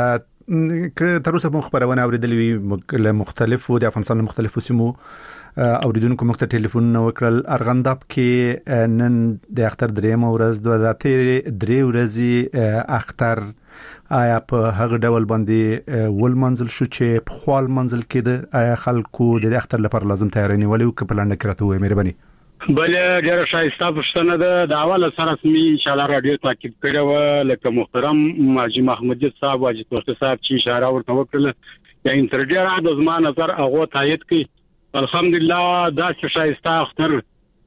Speaker 5: که تر اوسه مخ خبرونه اوریدلې له مختلفو د افغانستان مختلفو سیمو اوریدونکو مخ ته ټلیفون وکړل. ارغنداب کې نن د اختر دریم ورځ د درې ورځې اختر آیا په هغه ډول باندې ول منزل شو چې په خپل منزل کې د آیا خلکو د اختر لپاره لازم تیاری نیولې او کپلان کړته وي مهرباني.
Speaker 12: بل ډیر شایسته پښتنه ده د اول سره سمي ان شاء الله رادیو تاکید کړو لکه محترم حاجی محمد صاحب حاجی توسط صاحب چې اشاره ورته وکړه یا انټرډیر د زما نظر هغه تایید کړي الحمدلله دا شایسته اختر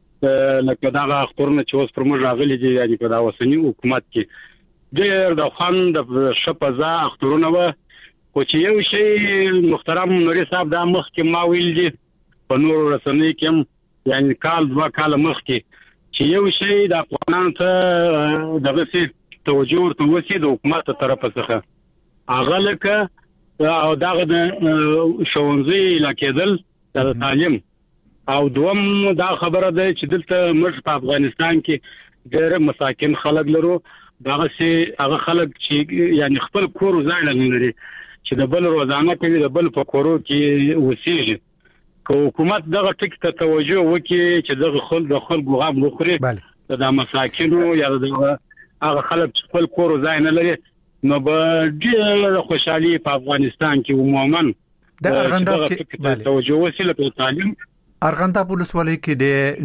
Speaker 12: لکه دا اخترونه چې اوس پر موږ راغلي دي یعنی په دا وسنی حکومت کې ډیر د خوند شپزا اخترونه و خو چې یو شی محترم نوري صاحب دا مخ کې ما ویل دي په نور رسنۍ کې یعنی کال 2 کال مخکې چې یو شی د افغانانو ته دغه څه توجه ورته وسی د حکومت طرفه څخه هغه لکه او دغه د شونځي لکېدل د تعلیم او دوم دا خبره ده چې دلته موږ په افغانستان کې ډېر مساکن خلک لرو دغه سي هغه خلک چې یعنی خپل کور ځای لري چې د بل روزانه کوي د بل په کورو کې وسیږي. حکومت دغه ټکی ته توجه وکړي چې دغه خلکو غم وخوري د مساکینو یا دغه هغه خلک چې خپل کور ځای نه لري نو به ډېر خوشحالي په افغانستان کې عموما
Speaker 5: د ارغنداب کې
Speaker 12: توجه وسیله په تعلیم.
Speaker 5: ارغنداب ولسوالۍ کې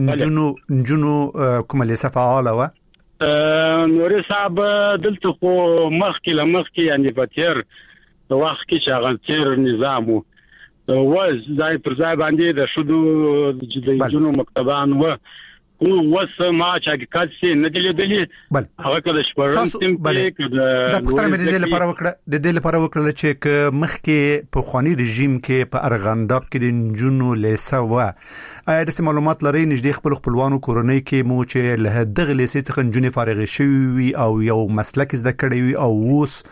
Speaker 5: د نجونو کومه فعاله و
Speaker 12: نوري صاحب دلته خو مخکې یعنی په تیر وخت کې چې هغه تیر نظام وز ځای پر ځای باندې د شودو د جنو مکتبان و وس ما چې حقیقت سي نه دي لیدلې هغه کله شپږم سیم کې
Speaker 5: د پښتنه مې د دې لپاره وکړل چې مخکې په خواني رژیم کې په ارغنداب کې د جنو لیسه و آیا د معلومات لري نږدې خپلوانو کورنۍ کې مو چې له دغه لیسې څخه جنې فارغ شوي او یو مسلک زده کړی وي او اوس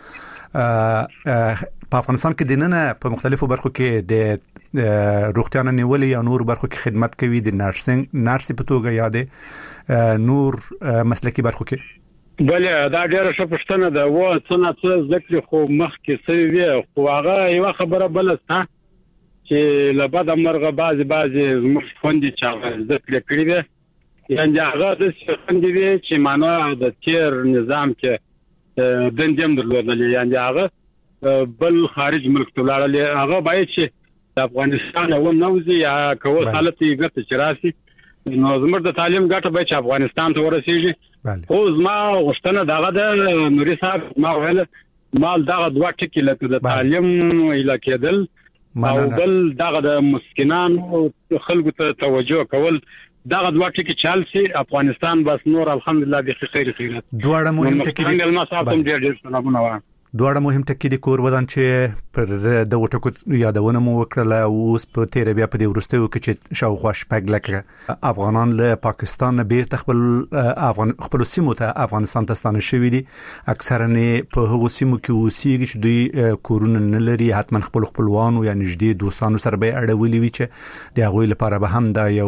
Speaker 5: په افغانستان کې د نن په مختلفو برخو کې د روغتیا نیولې یا نور برخو کې خدمت کوي د نرسي په توګه یا د نور مسلکی برخو کې.
Speaker 12: بل دا ډېر ښه پښتنه ده و څنګه ذکر خو مخ کې سوي خو هغه یو خبره بل ستا چې لبد مرغه بعضي مخ خوندې چې ذکر کړی دی یعنی هغه د څنګه دی چې معنا د تیر نظام کې دندیم درلودل یعنی هغه بل خارج ملک ته لاړل هغه باید چې د افغانستان او نوځي یا کوم حالت یې ګټه چراسي نو زموږ د تعلیم ګټه به چې افغانستان ته ورسیږي خو زما غوښتنه دغه د نوري صاحب ما ویل مال دغه دوه ټکي لکه د تعلیم اله کېدل او بل دغه د مسکینان خلکو ته توجه کول دغه دوه ټکي چالسي افغانستان بس نور الحمدلله به خیر خیرات
Speaker 5: دوه مهم ټکي
Speaker 12: دي ما صاحب هم ډېر سلامونه وایم.
Speaker 5: دوه مهم ټکي د کور ودان چې پر د وټکو یادونه مو وکړه اوس په تیر بیا په دې ورستیو کې چې شاوخوا شپږ لکه افغانان له پاکستان بیرته خپل سیمو ته افغانستان ته ستانه شوي دي اکثرا په هغو سیمو کې اوسېږي چې دوی کورونه نه لري حتما خپلوانو یا نږدې دوستانو سره به اړولي وي چې د هغوی لپاره به هم دا یو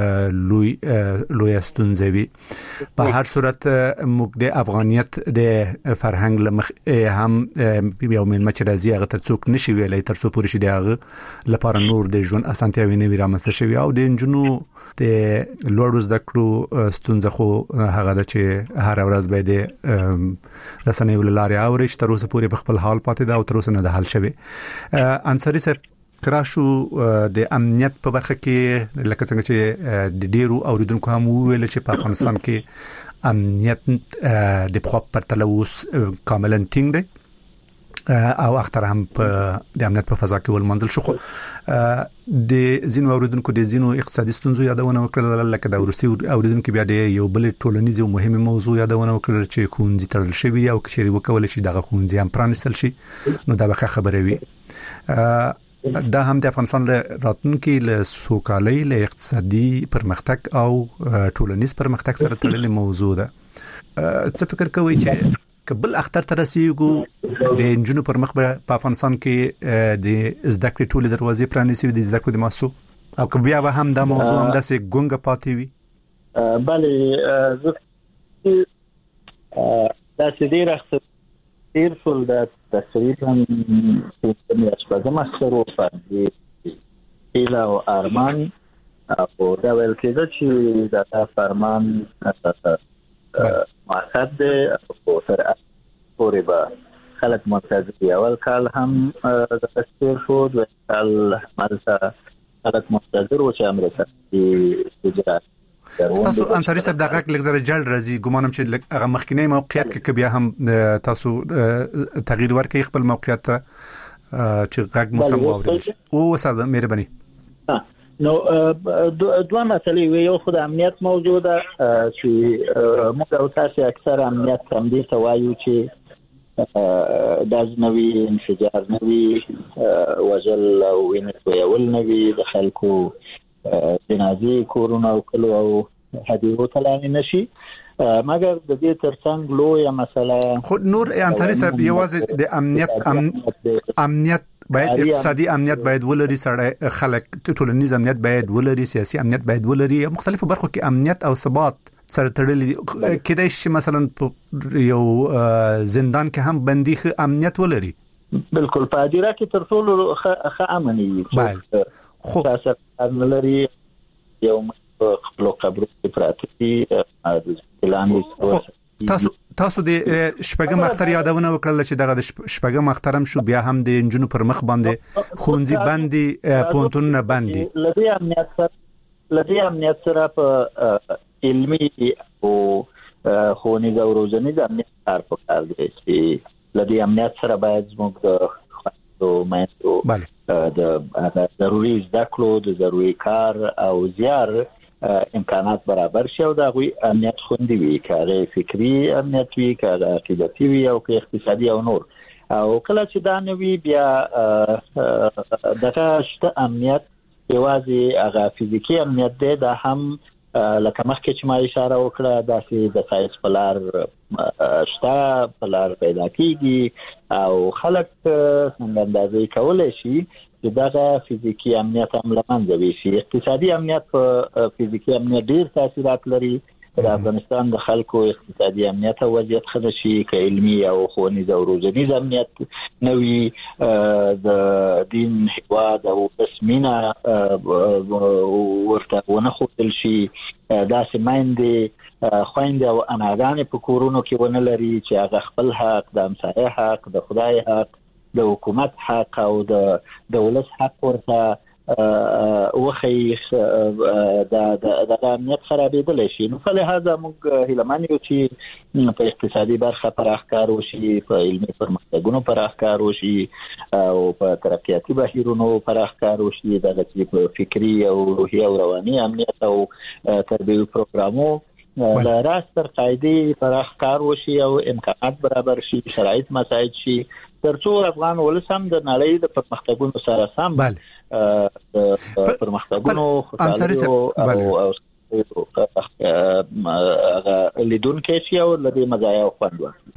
Speaker 5: لوی ستونزه وي. په هر صورت موږ د افغانیت د فرهنګ لمخ هم یو ملمه چې راځي هغه تر څوک نشي ویلای تر څو پورې شي دغه لپاره نور د ژوند اسانتیاوي نه رامنځته شوي او د انجنونو د لوړو زده کړو ستونزه خو هغه ده چې هر ورځ به د رسنیو لارې اوري چې تر اوسه پورې په خپل حال پاتې ده او تر اوسه نه د حل شوی. انصاری صاحب کراشو د امنیت په برخه کې لکه څنګه چې د ډیرو اوریدونکو هم ویل چې په افغانستان کې امنیت د خو پرتله اوس کاملا ټینګ دی او اختر هم په د امنیت په فضا کې ول منځل شو د زینو اوریدونکو د زینو اقتصادي ستونزو یادونه وکړه لکه د روسي اوریدونکو بیا د یو بل ټولنیز او مهمه موضوع یادونه وکړه چې خونځي تړل شوی او کچري وکول شي دغه خونځي هم پرانستل شي نو دا به خبره وي. دا هم د افغانستان راتلونکي له سوکالۍ له اقتصادي پرمختګ او ټولنیز پرمختګ سره تړلې موضوع ده. څه فکر کوئ چې قبل اختر ترسيګو د انجنونو پر مخ په افغانستان کې د زده کړې ټولې دروازې پرانیسي د زده کړې د ماسو او که بیا به هم د موضوع هم د سه ګونګ پاتې وي
Speaker 6: بله زه دا سدي راخت تیر فل د تقریبا په میاشتو مخکرو په ایلا او ارمان او دا ول کېده چې دا فرمان مقصد او تر پورې به خلک منتظر اول کال هم د تشکیل شو د کال مالته خلک منتظر و چې امریکا کې اجرا
Speaker 5: تاسو انصاری صاحب دغه لږ جلد راځي ګمانم چې هغه مخکینی موقعیت کې بیا هم تاسو تغییر ورکړي خپل موقعیت چې غږ مو سم واوري او وساده مهرباني
Speaker 6: نو دوه مسلې وي یو خو د امنیت موجوده چې موږ او تاسو اکثر امنیت هم دي توایو چې د نوې انفجار نوې وجل او وینول نوې د خلکو جنازي کورونه او کلو او هدیو تلانی نشي مګر د دې ترڅنګ لوی مسله
Speaker 5: خو نور انصاری صاحب یوازې د امنیت باید اقتصادي امنیت باید ولري سره خلک ټولنیز امنیت باید ولري سیاسي امنیت باید ولري مختلفو برخو کې امنیت او ثبات سره تړلي کېدای شي مثلا یو زندان کې هم بندي امنیت ولري
Speaker 6: بالکل په اډیرا کې تر ټولو ښه امني خو تاسو لري یو خپل قبر پراتی اعلان
Speaker 5: تاسو د شپږم اختر یادونه وکړل چې دغه شپږم اخترم شو بیا هم د انجونو پر مخ باندې خونځي باندې پونتون باندې
Speaker 6: لدی امنیت سره په علمي او خوني او روزنی د امنیت کار په کار دی چې لدی امنیت سره باید موږ د مېترو د ضروري ذکرو د ضروري کار او زیار امکانات برابر شي او د امنیت خوندي وي کار فکری امنیت وي کار عقیدتي وي او اقتصادي او نور او کله چې دا نوي بیا دغه شته امنیت یوازې هغه فزیکی امنیت دی دا هم لکه مخکې چې ما اشاره وکړه داسې د ساينس پلار شته پلار پیدا کیږي او خلک څنګه اندازې کولای شي چې دغه فزیکی امنیت هم لمنځه وشي اقتصادي امنیت په فزیکی امنیت ډیر تاثیرات لري د افغانستان د خلکو اقتصادي امنیت او وضعیت ښه شي ک علمي او ښوونیز او روزنیز امنیت نوي د دین هواد او تسمینه ورته ونه خپل شي داسې مایندې خويندې او اناګانې په کورونو کې ونه لري چې هغه خپل حق د امسایه حق د خدای حق د حکومت حق او د دولت حق ورته وخی د امنیت خرابېدل شي نو په لحاظه موږ هیلمان یو چې په اقتصادي برخه پراخکار وشي په علمي پرمختګونو پراخکار وشي او په ترقیاتي بهیرونو پراخکار وشي د فکری او روحي او رواني امنیت او تربیوي پروګرامو لا راس تر قاعده پراخکار وشي او امکانات برابر شي شرایط مساعد شي ترڅو افغان ولسم د نړۍ د پرمختګونو سره سم پرمختګونو
Speaker 5: او
Speaker 6: لیدون کې شي او لدی مزایا او خوند ورکړي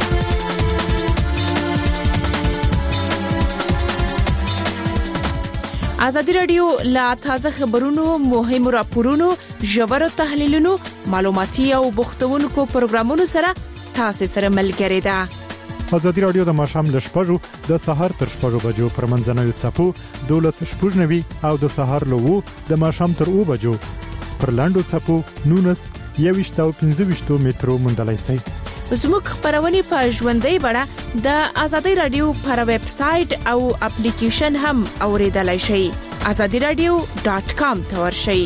Speaker 9: ازادي رادیو لا تازه خبرونو مهم راپورونو ژور تحلیلونو معلوماتي او بوختونکو پروګرامونو سره تاسو سره ملګری ده
Speaker 13: ازادي رادیو د ماشام ل شپږو د سحر تر شپږو بجو پر منځنوي چپو 12:00 او د سحر له 2 د ماشام تر 2 بجو پر لاندو چپو 19 او 15 مترو مندلای سي
Speaker 9: زموږ خبرونه په ژوندۍ بڼه د ازادي رادیو پر ویب سټ او اپلیکیشن هم اوریدلای شئ azadiradio.com ته ورشئ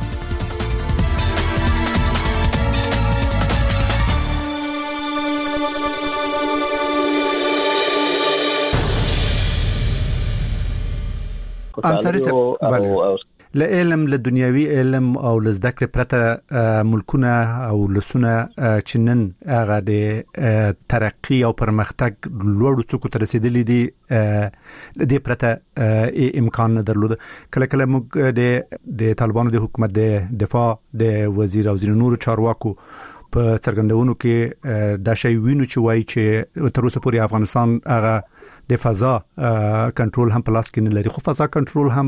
Speaker 5: انصاری صاحب له علم له دنیوي علم او له زده کړې پرته ملکونه او لسونه چنن هغه د ترقی او پرمختګ لوړو څوکو ته رسیدلي دي د پرته امکان نه درلود کله موږ د طالبانو د حکومت د دفاع د وزیر او وزیر نور چارواکو په څرګندونو کې دا شی وینو چې وایي چې تر اوسه پورې افغانستان هغه د فضا کنټرول هم په لاس کې نه لري خو فضا کنټرول هم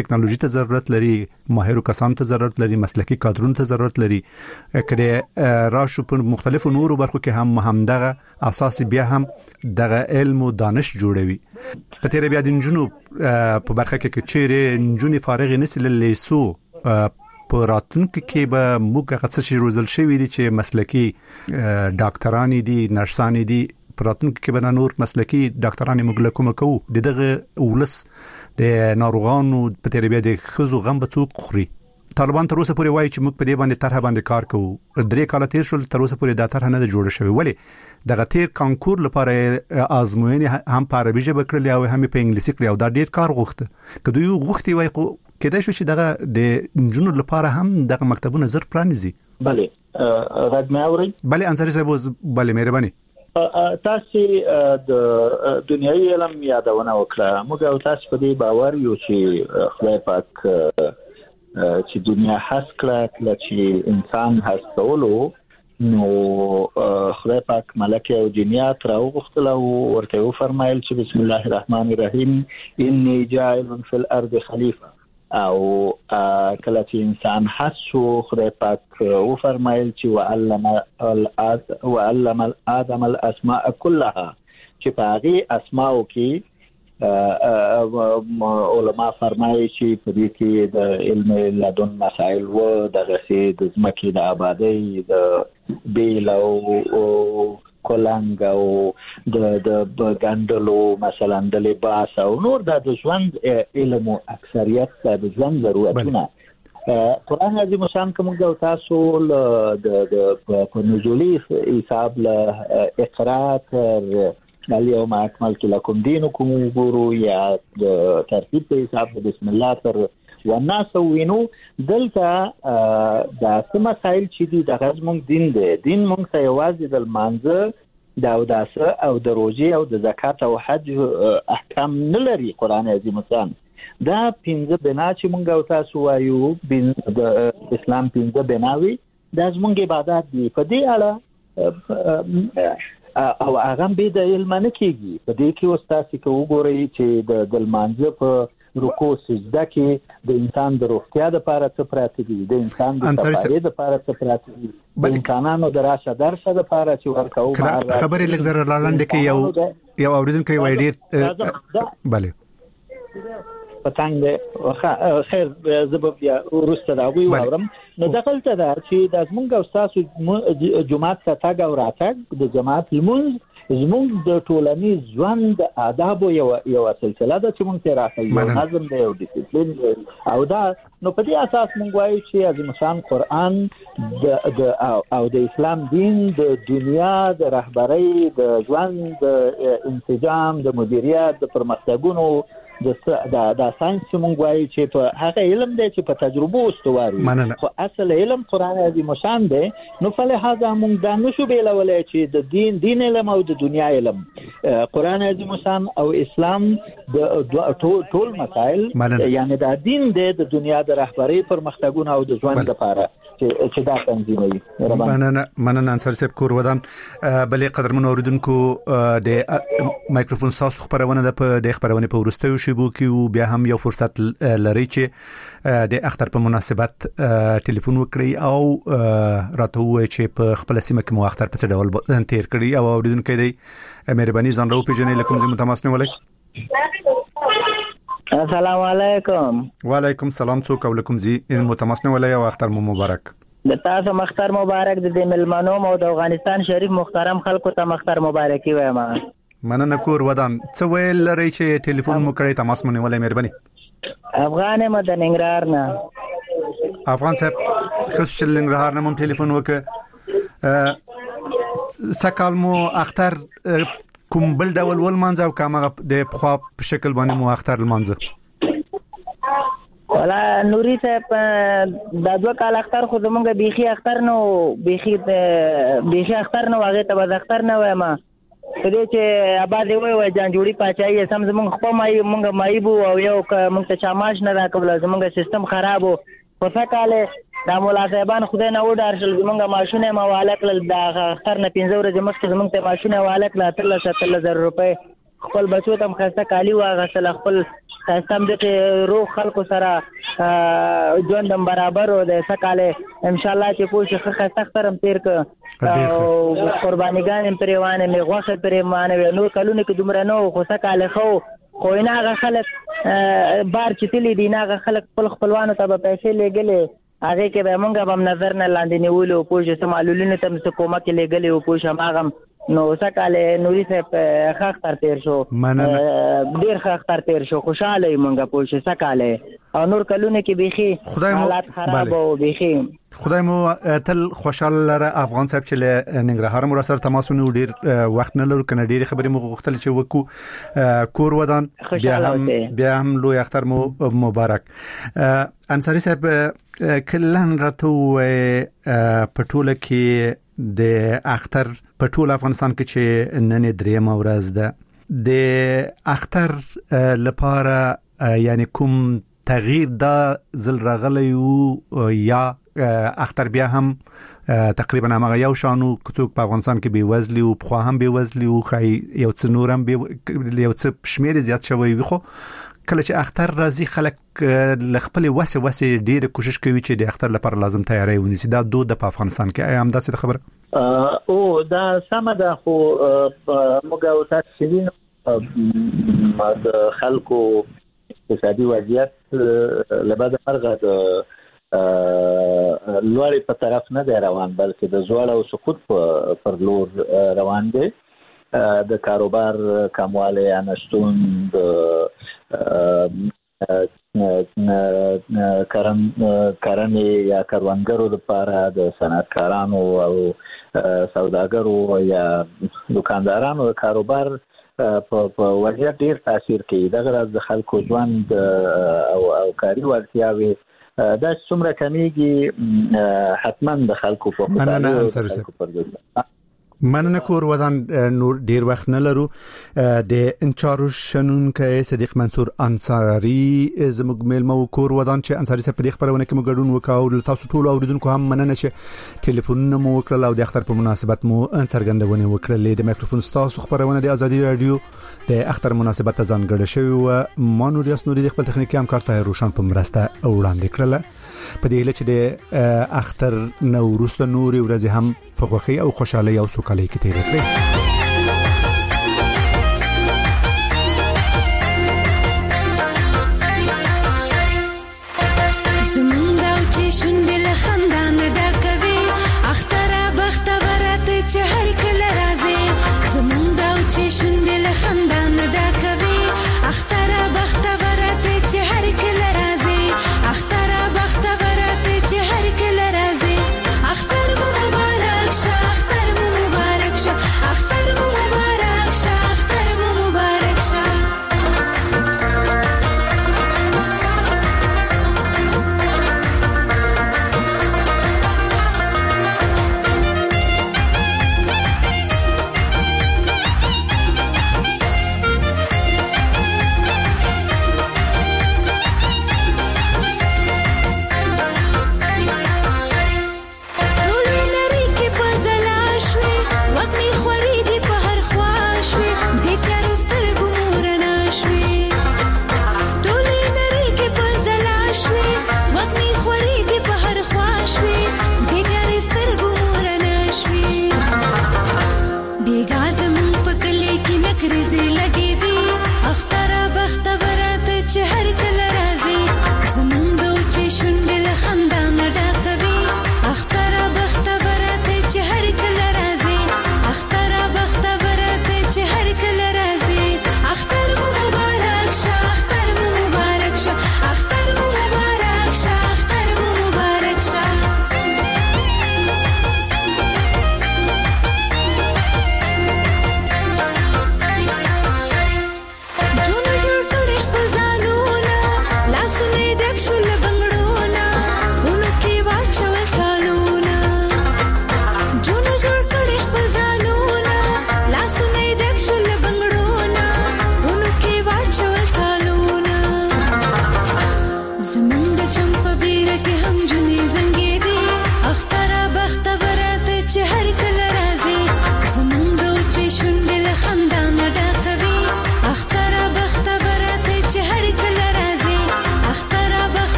Speaker 5: ټکنالوژي ته ضرورت لري، ماهر کسانو ته ضرورت لري، مسلکي کادرونو ته ضرورت لري. کله راشو په مختلفو نورو برخو کې هم دغه اساس بیا هم دغه علم او دانش جوړوي. په تیر بیا د انجونو په برخه کې چیرې انجونی فارغ نسل لیسو په راتلونکي کې به موږ هغه څه روزل شوی دي چې مسلکي ډاکټران دي، نرسان دي. په راتلونکي کې به نور مسلکي ډاکټران موږ له کومه کوو. دغه ولس د ناروغانو په تیر بیا د خزو غم به څوک خوري. طالبان تر اوسه پورې وایي چې موږ په دې باندې طرح باندې کار کوو. 3 کال تیر شول تر اوسه پورې دا طرح نه جوړه شوې. ولی دغه تیر کانکور لپاره آزموینې هم په عربي ژبه کړل او هم په انګلیسي کړل او دا ډیر کار غوښته. کله یو غوښتي وای خو کېدای شو چې دغه د انجونو لپاره هم دغه مکتبونه زر پرانیزي.
Speaker 6: بله غږ مې اوري؟ بله
Speaker 5: انصاري صاحب بله مهرباني.
Speaker 6: تاسو د دنیوي علم یادونه وکړه. موږ او تاسو په دې باور یو چې خدای پاک چې دنیا هڅ کړه چې انسان هڅ کولو، نو خدای پاک ملک او جنیات راوغختل او ورته فرمایل چې بسم الله الرحمن الرحیم انی جاعل فی الارض خلیفہ. او کله چې انسان حسو خدای پاک او فرمایل چې وعلم آدم الاسماء كلها، چې په هغه اسماء کې علماء فرمایي چې په دې کې د علم لدن مسائل و د غسې د ځمکې د آبادی د بیل او کولنګ او د ګاندلو مثلا د لباس او نور د ژوند علم او اکثریت د ژوند ضرورتونه. قرآن عظیم شان کوم د تاسو د نزولی حساب له اقرا تر اليوم اكملت لكم دينكم وګورو یا د ترتیب په حساب بسم الله تر والناس وینو دلته د مسائل چې د غزمون دین دی. دین مونږ ته یوازې د مانځه د اوداسه او د روزي او د زکات او حج احکام نه لري. قرآن عظیم شان دا 15 بنا چې مونږ او تاسو وایو د اسلام 15 بناوي د زمونږ عبادت دی. په دې اړه او هغه به د علم نه کیږي. په دې کې استاد چې وګورئ چې د مانځه په رکوع سجده کې د انسان د روغتیا لپاره څه پراته دي، د انسان د صفائی لپاره څه پراته دي، د انسانانو د راشه درشه لپاره چې ورکو.
Speaker 5: خبرې لږ زر لاندې کې یو اوریدونکو وایي ډیر bale
Speaker 6: پتنګ خیر زبب یا ورسته دا وی اورم. نو دغلته دا چې د زمونږ او تاسو جماعت ته تاګ او راتګ د جماعت لمونځ زمونږ د ټولنیز ژوند آداب یو سلسله ده چې مونږ ته راځي، نظم دی او ډیسپلین دی. او دا نو په دې اساس مونږ وایو چې عظیم شان قرآن او د اسلام دین د دنیا د رهبرۍ د ژوند د انسجام د مدیریت د پرمختګونو د ساينس چې مونږ وایو چې په هغه علم دی چې په تجربه استواري، خو اصل علم قرآن عظیم شان دی. نو فلهذا مونږ دا نشو بیلولای چې د دین علم او د دنیا علم قرآن عظیم شان او اسلام د ټول مسائل یعنی دا دین دی د دنیا د رهبرۍ پرمختګونو او د ژوند لپاره چې دا تنظیموي.
Speaker 5: مننه انصار صاحب کور ودان. بلې قدرمن اوریدونکو د مایکروفون تاسو خبرونه د خبرونه په ورستیو شیبو کې بیا هم یو فرصت لري چې د اختر په مناسبت ټلیفون وکړي او راته وایي چې په خپل سیمه کې مو اختر په څه ډول تیر کړی او اوریدونکو دی مهرباني ځان راو پیژنې لکه زموږ تماس نیولای.
Speaker 14: السلام علیکم.
Speaker 5: وعلیکم السلام. څوک او لکم زی ان متمسنه ولای او اختر مو مبارک.
Speaker 14: د تاسو مختار مبارک د ملمنو او د افغانستان شریف محترم خلکو ته مختار مبارکي وایم.
Speaker 5: مننه کور ودان. څه ویل لري چې ټلیفون مو کړی تماس مونږ ولای مهرباني.
Speaker 14: افغان مد ننګرهار نه.
Speaker 5: افغان صاحب خص ننګرهار نه مون ټلیفون وکړه. سکال مو اختر کوم بل ډول ول منځ او کومه د خو په شکل باندې مو اختر منځ؟
Speaker 14: ولا نوري صاحب د دوه کال اختر خو زمونږ بيخي اختر نو بيخي اختر نو هغه ته د اختر نه وایم. په دې چې آباد وي جان جوړي پاچایي سم زمونږ خپل مونږ مایبو او یو مونږ ته چاماش نه راکول زمونږ سیستم خراب وو. په فکاله دا مولا صاحبان خدای نه وډار شل زمونږ ماشونه مواله کړل د اختر نه 15 ورځې مخکې زمونږ ته ماشونه واله کړل 30,000 روپے. خپل بچو ته خسته کالی واغسل، خپل خاصم د روح خلکو سره ژوندم برابر او د سکاله ان شاء الله چې پوه شي خاصه اخترم تیر ک او قربانیګان پریوانه می غوښه پریمانه نو کلونه کې دومره نو خو سکاله خو نه هغه خلک بار چې تللی دي نه هغه خلک خپلوانو ته به پیسې لګلې هغه کې به مونږ هم نظر نه لاندې نیولو پوه شو معلولینو ته څه کومه کې لګلې او پوه شم هغه نو سکاله نوري صاحب خاختر تیر شو ډیر خاختر تیر شو خوشاله مونږه پوه شو سکاله او نور کلونه کې بيخي حالات خراب او بيخي
Speaker 5: خدای مو تل خوشاله لره افغان صاحب چې له ننګرهار مو سره تماس نو ډیر وخت نه لرو کنه ډیر خبرې مو غوښتل چې وکړو کور ودان بیا هم لوی اختر مو مبارک انصاری صاحب کلن راتو پټوله کې د اختر پټول افغانستان کې چې نن درې مورز ده د اختر لپاره یعنی کوم تغییر دا زل راغلی یا اختر بیا هم تقریبا هغه یو شانو څوک په افغانستان کې بي وزلي او په هم بي وزلي او خای یو څ نورم بي یو څ شمیر زیات شوی وي خو کله چې اختر راځي خلک خپل وسه ډیره کوشش کوي چې د اختر لپاره لازم تیاری ونیسي دا دود په افغانستان کې هم داسې خبره
Speaker 6: او دا سم ده خو موږ او تاسو د خلکو اقتصادي وضعیت لبعد مرغه د لوړې په طرف نه دی روان بلکې د زوړ او سقوط پر لور روان دی د کاروبار کموالی یا نشتون د کرنې یا کروندګرو لپاره د صنعتکارانو او سوداګرو یا دکاندارانو د کاروبار په وضعیت ډیر تاثیر کوي دغه د خلکو ژوند او کاري وړتیاوې دا څومره کمیږي حتما د خلکو په
Speaker 5: مننه کور ودان نور ډیر وخت نه لرو د انچارو شنونکو صدیق منصور انصاری زموږ میلمه کور ودان چې انصاری صاحب په خبرونه کې مګړون وکاو تاسو ټول اوریدونکو هم مننه چې ټلیفون مو وکړل او د اختر په مناسبت مو څرګندونه وکړلې د میکروفون تاسو خبرونه د ازادي رادیو د اختر مناسبت ځانګړی شوی او مانور یاسنوري د خپل تخنیکی همکار ته روشن په مرسته وړاندې کړل په دې لچ د اختر نوروز نوري ورځ هم په خوخي او خوشحالي او سوکالي کې تیر کړی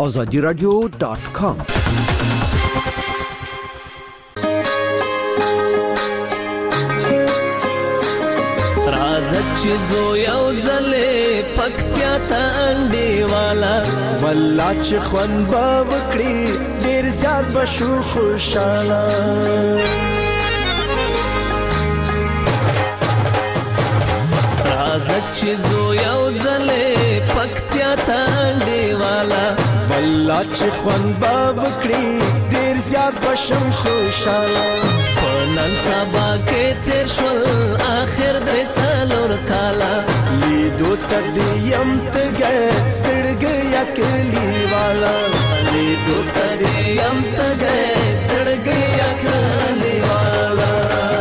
Speaker 2: azadiradio.com.
Speaker 15: چې زو یو ځلې پکتیا ته انډیوالا والله چې خوان به وکړي ډیر زیات بشو خوشاله راځه چې زو یو ځلې پکتیا ته انډیوالا والله چې خوان به وکړي ډیر زیات بشم خوشاله نن سبا کې تیر شول اخر درې څلور کاله لیدو تدیم تګه سړګ یا کلی والا لیدو تدیم تګه سړګ یا کلی والا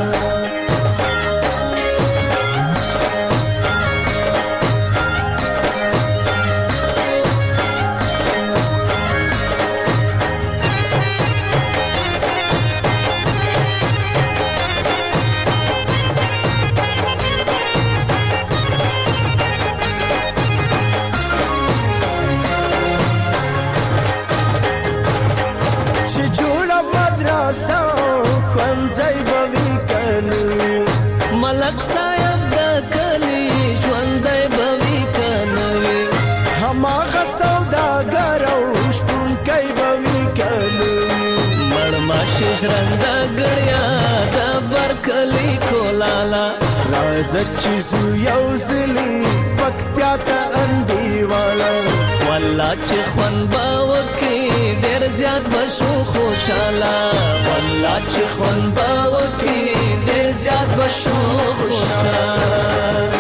Speaker 15: ځای بوي کنه ملک صاحب د کلی ژوندۍ بوي کنه هماغه سوداګر او شپون کوي بوي کنه مړما شجرنګ غړیا د برکلی کولالا راځه چې زو یو ځلی پکتیا ته انډیوالا والله چې خوان باوکي ډیر زیات بشو خوشاله والله چې خوان باوکي ډیر زیات بشو خوشاله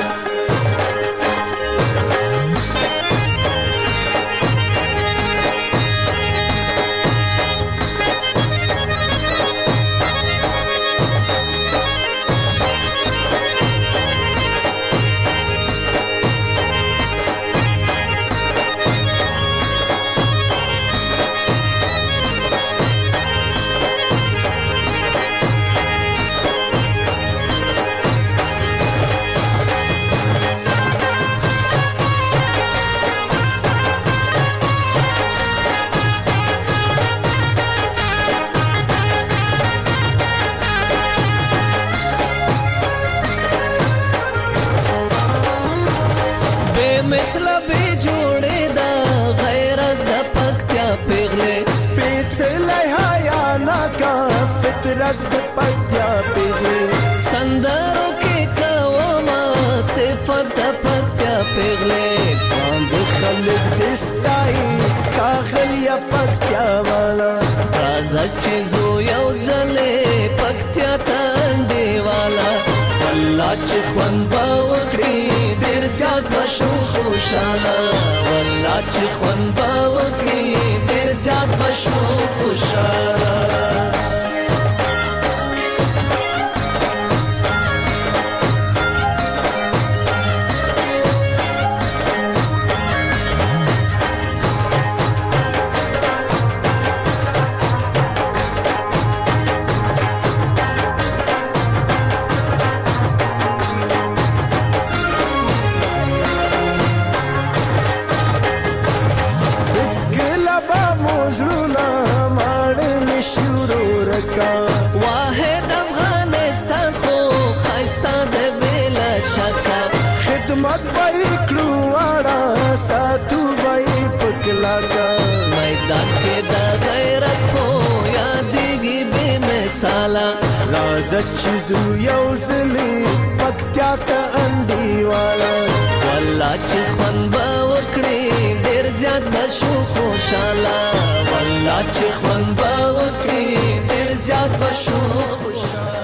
Speaker 15: مثلا به جوړې دا غیرت د پکتیا پیغلې سپېڅلې حیا ناکا فطرت د پکتیا پیغلې سندرو کې کوما صفات د پکتیا پیغلې باند خلک دستای کاغلیا پکتیا والا راځه چې زو یو ځلې پکتیا ته انډیوالا والله چې خوان باوکړي ډیر زیات بشو خوشاله والله چې خوان باوکړي ډیر زیات بشو خوشاله واحد افغانستان خو خایستا د بلا شکا خدمت وای کړو اړه ساتو وای پکلاګه میدان کې د غیرت خو یادېږي به مثالا راځه چې زو یو ځلې پکتیا ته انډیوالا والله چې خوان باوکړي ډیر زیات بشو خوشاله والله چې خوان باوکړي ډیر زیات بشو خوشاله